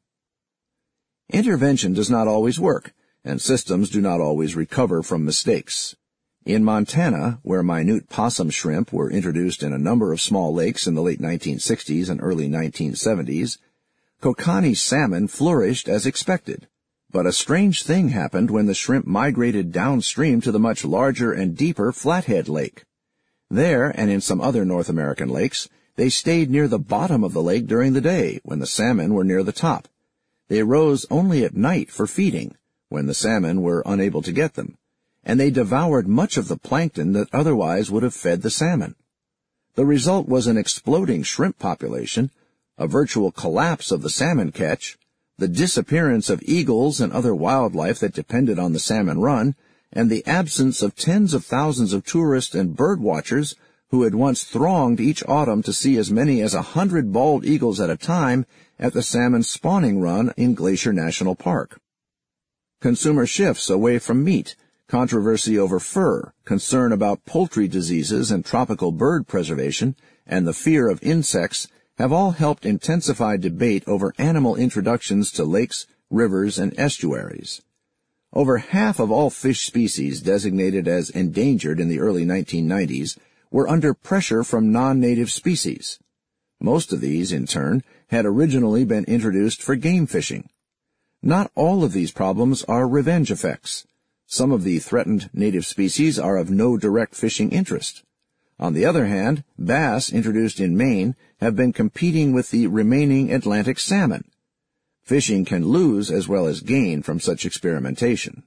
Intervention does not always work, and systems do not always recover from mistakes. In Montana, where minute possum shrimp were introduced in a number of small lakes in the late 1960s and early 1970s, kokanee salmon flourished as expected. But a strange thing happened when the shrimp migrated downstream to the much larger and deeper Flathead Lake. There, and in some other North American lakes, they stayed near the bottom of the lake during the day when the salmon were near the top. They rose only at night for feeding, when the salmon were unable to get them, and they devoured much of the plankton that otherwise would have fed the salmon. The result was an exploding shrimp population, a virtual collapse of the salmon catch, the disappearance of eagles and other wildlife that depended on the salmon run, and the absence of tens of thousands of tourists and bird watchers who had once thronged each autumn to see as many as 100 bald eagles at a time at the salmon spawning run in Glacier National Park. Consumer shifts away from meat, controversy over fur, concern about poultry diseases and tropical bird preservation, and the fear of insects have all helped intensify debate over animal introductions to lakes, rivers, and estuaries. Over half of all fish species designated as endangered in the early 1990s were under pressure from non-native species. Most of these, in turn, had originally been introduced for game fishing. Not all of these problems are revenge effects. Some of the threatened native species are of no direct fishing interest. On the other hand, bass introduced in Maine have been competing with the remaining Atlantic salmon. Fishing can lose as well as gain from such experimentation.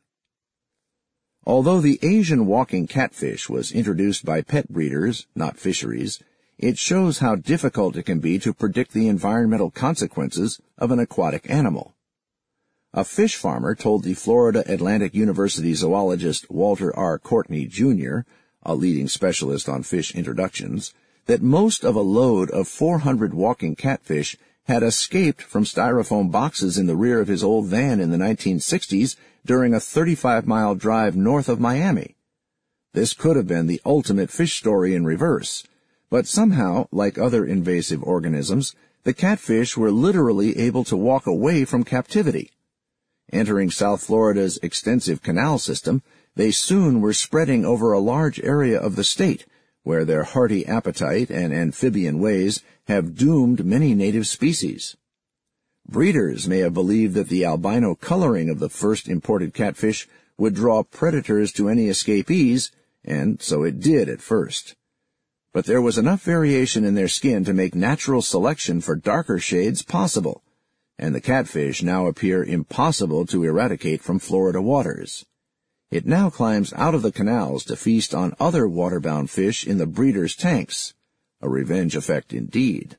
Although the Asian walking catfish was introduced by pet breeders, not fisheries, it shows how difficult it can be to predict the environmental consequences of an aquatic animal. A fish farmer told the Florida Atlantic University zoologist Walter R. Courtney, Jr., a leading specialist on fish introductions, that most of a load of 400 walking catfish had escaped from styrofoam boxes in the rear of his old van in the 1960s during a 35-mile drive north of Miami. This could have been the ultimate fish story in reverse, but somehow, like other invasive organisms, the catfish were literally able to walk away from captivity. Entering South Florida's extensive canal system, they soon were spreading over a large area of the state, where their hearty appetite and amphibian ways have doomed many native species. Breeders may have believed that the albino coloring of the first imported catfish would draw predators to any escapees, and so it did at first. But there was enough variation in their skin to make natural selection for darker shades possible, and the catfish now appear impossible to eradicate from Florida waters. It now climbs out of the canals to feast on other water-bound fish in the breeders' tanks. A revenge effect indeed.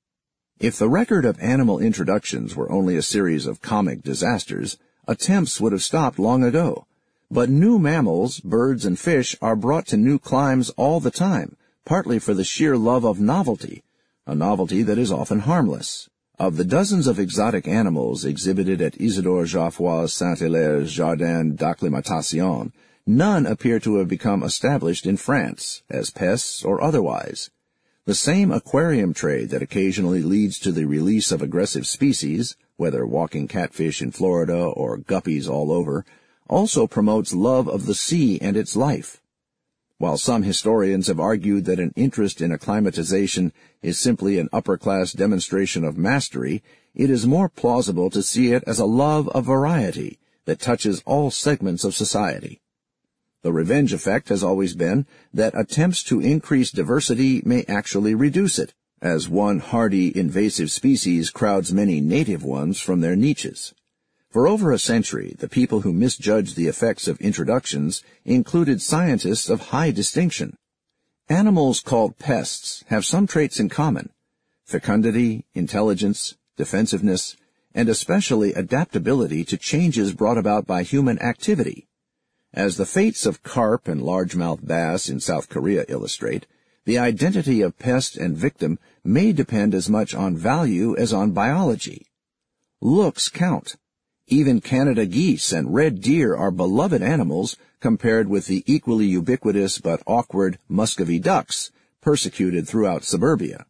If the record of animal introductions were only a series of comic disasters, attempts would have stopped long ago. But new mammals, birds, and fish are brought to new climes all the time, partly for the sheer love of novelty, a novelty that is often harmless. Of the dozens of exotic animals exhibited at Isidore Geoffroy Saint-Hilaire's Jardin d'Acclimatation, none appear to have become established in France, as pests or otherwise. The same aquarium trade that occasionally leads to the release of aggressive species, whether walking catfish in Florida or guppies all over, also promotes love of the sea and its life. While some historians have argued that an interest in acclimatization is simply an upper-class demonstration of mastery, it is more plausible to see it as a love of variety that touches all segments of society. The revenge effect has always been that attempts to increase diversity may actually reduce it, as one hardy invasive species crowds many native ones from their niches. For over a century, the people who misjudged the effects of introductions included scientists of high distinction. Animals called pests have some traits in common: fecundity, intelligence, defensiveness, and especially adaptability to changes brought about by human activity. As the fates of carp and largemouth bass in South Korea illustrate, the identity of pest and victim may depend as much on value as on biology. Looks count. Even Canada geese and red deer are beloved animals compared with the equally ubiquitous but awkward Muscovy ducks, persecuted throughout suburbia.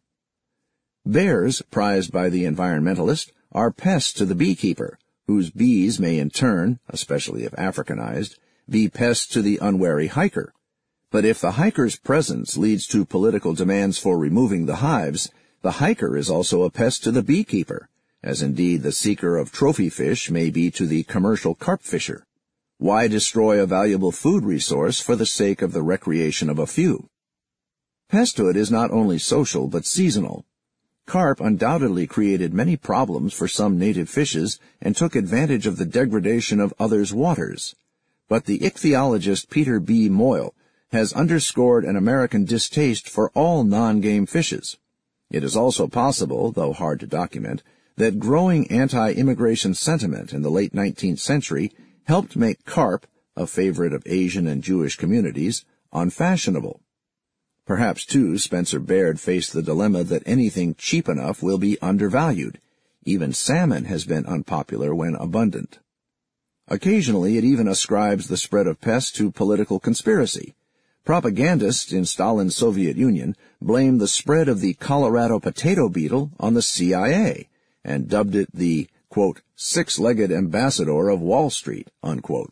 Bears, prized by the environmentalist, are pests to the beekeeper, whose bees may in turn, especially if Africanized, be pests to the unwary hiker. But if the hiker's presence leads to political demands for removing the hives, the hiker is also a pest to the beekeeper, as indeed the seeker of trophy fish may be to the commercial carp fisher. Why destroy a valuable food resource for the sake of the recreation of a few? Pesthood is not only social but seasonal. Carp undoubtedly created many problems for some native fishes and took advantage of the degradation of others' waters. But the ichthyologist Peter B. Moyle has underscored an American distaste for all non-game fishes. It is also possible, though hard to document, that growing anti-immigration sentiment in the late 19th century helped make carp, a favorite of Asian and Jewish communities, unfashionable. Perhaps, too, Spencer Baird faced the dilemma that anything cheap enough will be undervalued. Even salmon has been unpopular when abundant. Occasionally, it even ascribes the spread of pests to political conspiracy. Propagandists in Stalin's Soviet Union blamed the spread of the Colorado potato beetle on the CIA, and dubbed it the, quote, six-legged ambassador of Wall Street, unquote.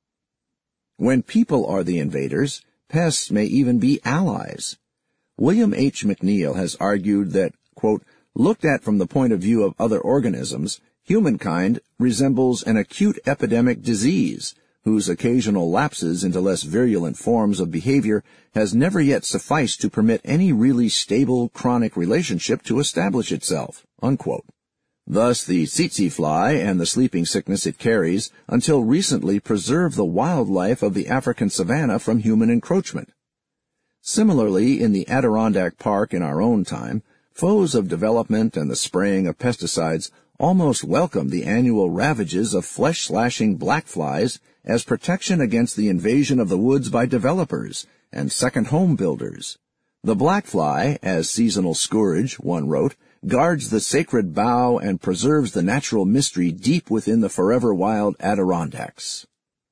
When people are the invaders, pests may even be allies. William H. McNeill has argued that, quote, looked at from the point of view of other organisms, humankind resembles an acute epidemic disease, whose occasional lapses into less virulent forms of behavior has never yet sufficed to permit any really stable, chronic relationship to establish itself, unquote. Thus, the tsetse fly and the sleeping sickness it carries until recently preserved the wildlife of the African savanna from human encroachment. Similarly, in the Adirondack Park in our own time, foes of development and the spraying of pesticides almost welcome the annual ravages of flesh-slashing black flies as protection against the invasion of the woods by developers and second home builders. The black fly, as seasonal scourge, one wrote, guards the sacred bough and preserves the natural mystery deep within the forever wild Adirondacks.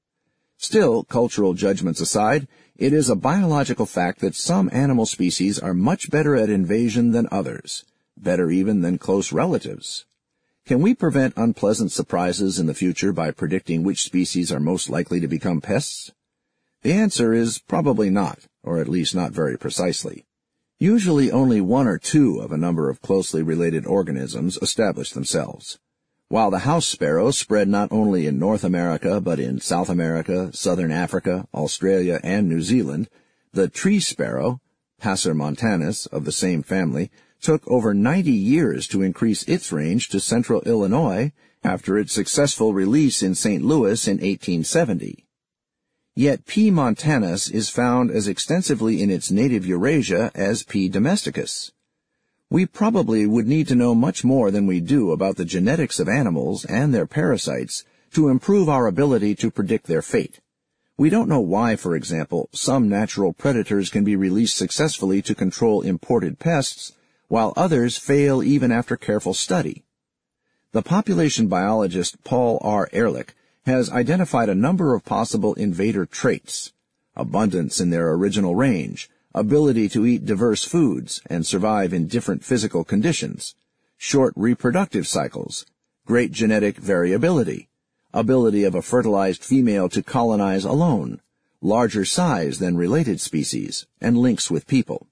Still, cultural judgments aside, it is a biological fact that some animal species are much better at invasion than others, better even than close relatives. Can we prevent unpleasant surprises in the future by predicting which species are most likely to become pests? The answer is probably not, or at least not very precisely. Usually only one or two of a number of closely related organisms establish themselves. While the house sparrow spread not only in North America but in South America, Southern Africa, Australia, and New Zealand, the tree sparrow, Passer montanus, of the same family, took over 90 years to increase its range to central Illinois after its successful release in St. Louis in 1870. Yet P. montanus is found as extensively in its native Eurasia as P. domesticus. We probably would need to know much more than we do about the genetics of animals and their parasites to improve our ability to predict their fate. We don't know why, for example, some natural predators can be released successfully to control imported pests, while others fail even after careful study. The population biologist Paul R. Ehrlich has identified a number of possible invader traits: abundance in their original range, ability to eat diverse foods and survive in different physical conditions, short reproductive cycles, great genetic variability, ability of a fertilized female to colonize alone, larger size than related species, and links with people.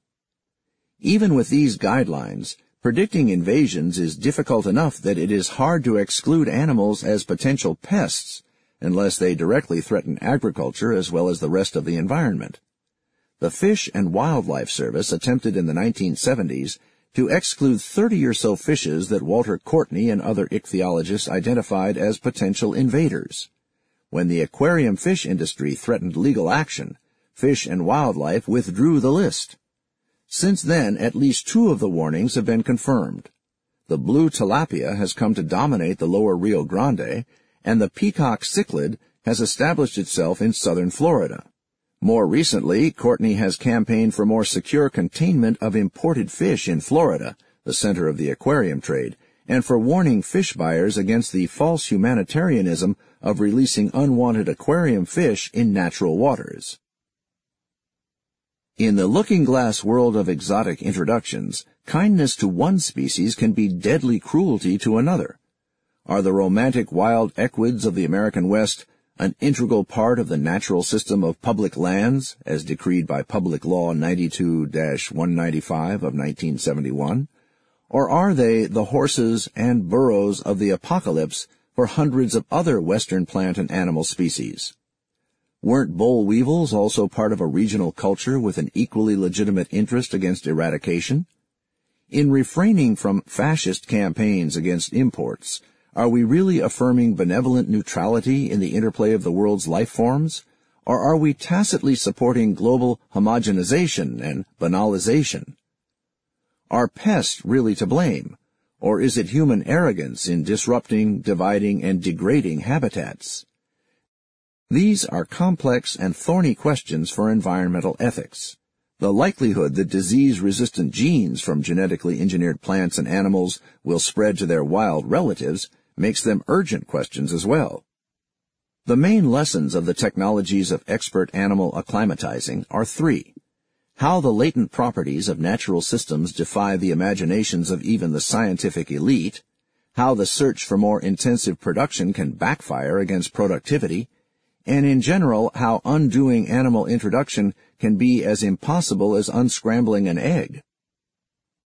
Even with these guidelines, predicting invasions is difficult enough that it is hard to exclude animals as potential pests unless they directly threaten agriculture as well as the rest of the environment. The Fish and Wildlife Service attempted in the 1970s to exclude 30 or so fishes that Walter Courtney and other ichthyologists identified as potential invaders. When the aquarium fish industry threatened legal action, Fish and Wildlife withdrew the list. Since then, at least 2 of the warnings have been confirmed. The blue tilapia has come to dominate the lower Rio Grande, and the peacock cichlid has established itself in southern Florida. More recently, Courtney has campaigned for more secure containment of imported fish in Florida, the center of the aquarium trade, and for warning fish buyers against the false humanitarianism of releasing unwanted aquarium fish in natural waters. In the looking-glass world of exotic introductions, kindness to one species can be deadly cruelty to another. Are the romantic wild equids of the American West an integral part of the natural system of public lands, as decreed by Public Law 92-195 of 1971? Or are they the horses and burros of the apocalypse for hundreds of other Western plant and animal species? Weren't boll weevils also part of a regional culture with an equally legitimate interest against eradication? In refraining from fascist campaigns against imports, are we really affirming benevolent neutrality in the interplay of the world's life forms, or are we tacitly supporting global homogenization and banalization? Are pests really to blame, or is it human arrogance in disrupting, dividing, and degrading habitats? These are complex and thorny questions for environmental ethics. The likelihood that disease-resistant genes from genetically engineered plants and animals will spread to their wild relatives makes them urgent questions as well. The main lessons of the technologies of expert animal acclimatizing are 3. How the latent properties of natural systems defy the imaginations of even the scientific elite, how the search for more intensive production can backfire against productivity, and in general how undoing animal introduction can be as impossible as unscrambling an egg.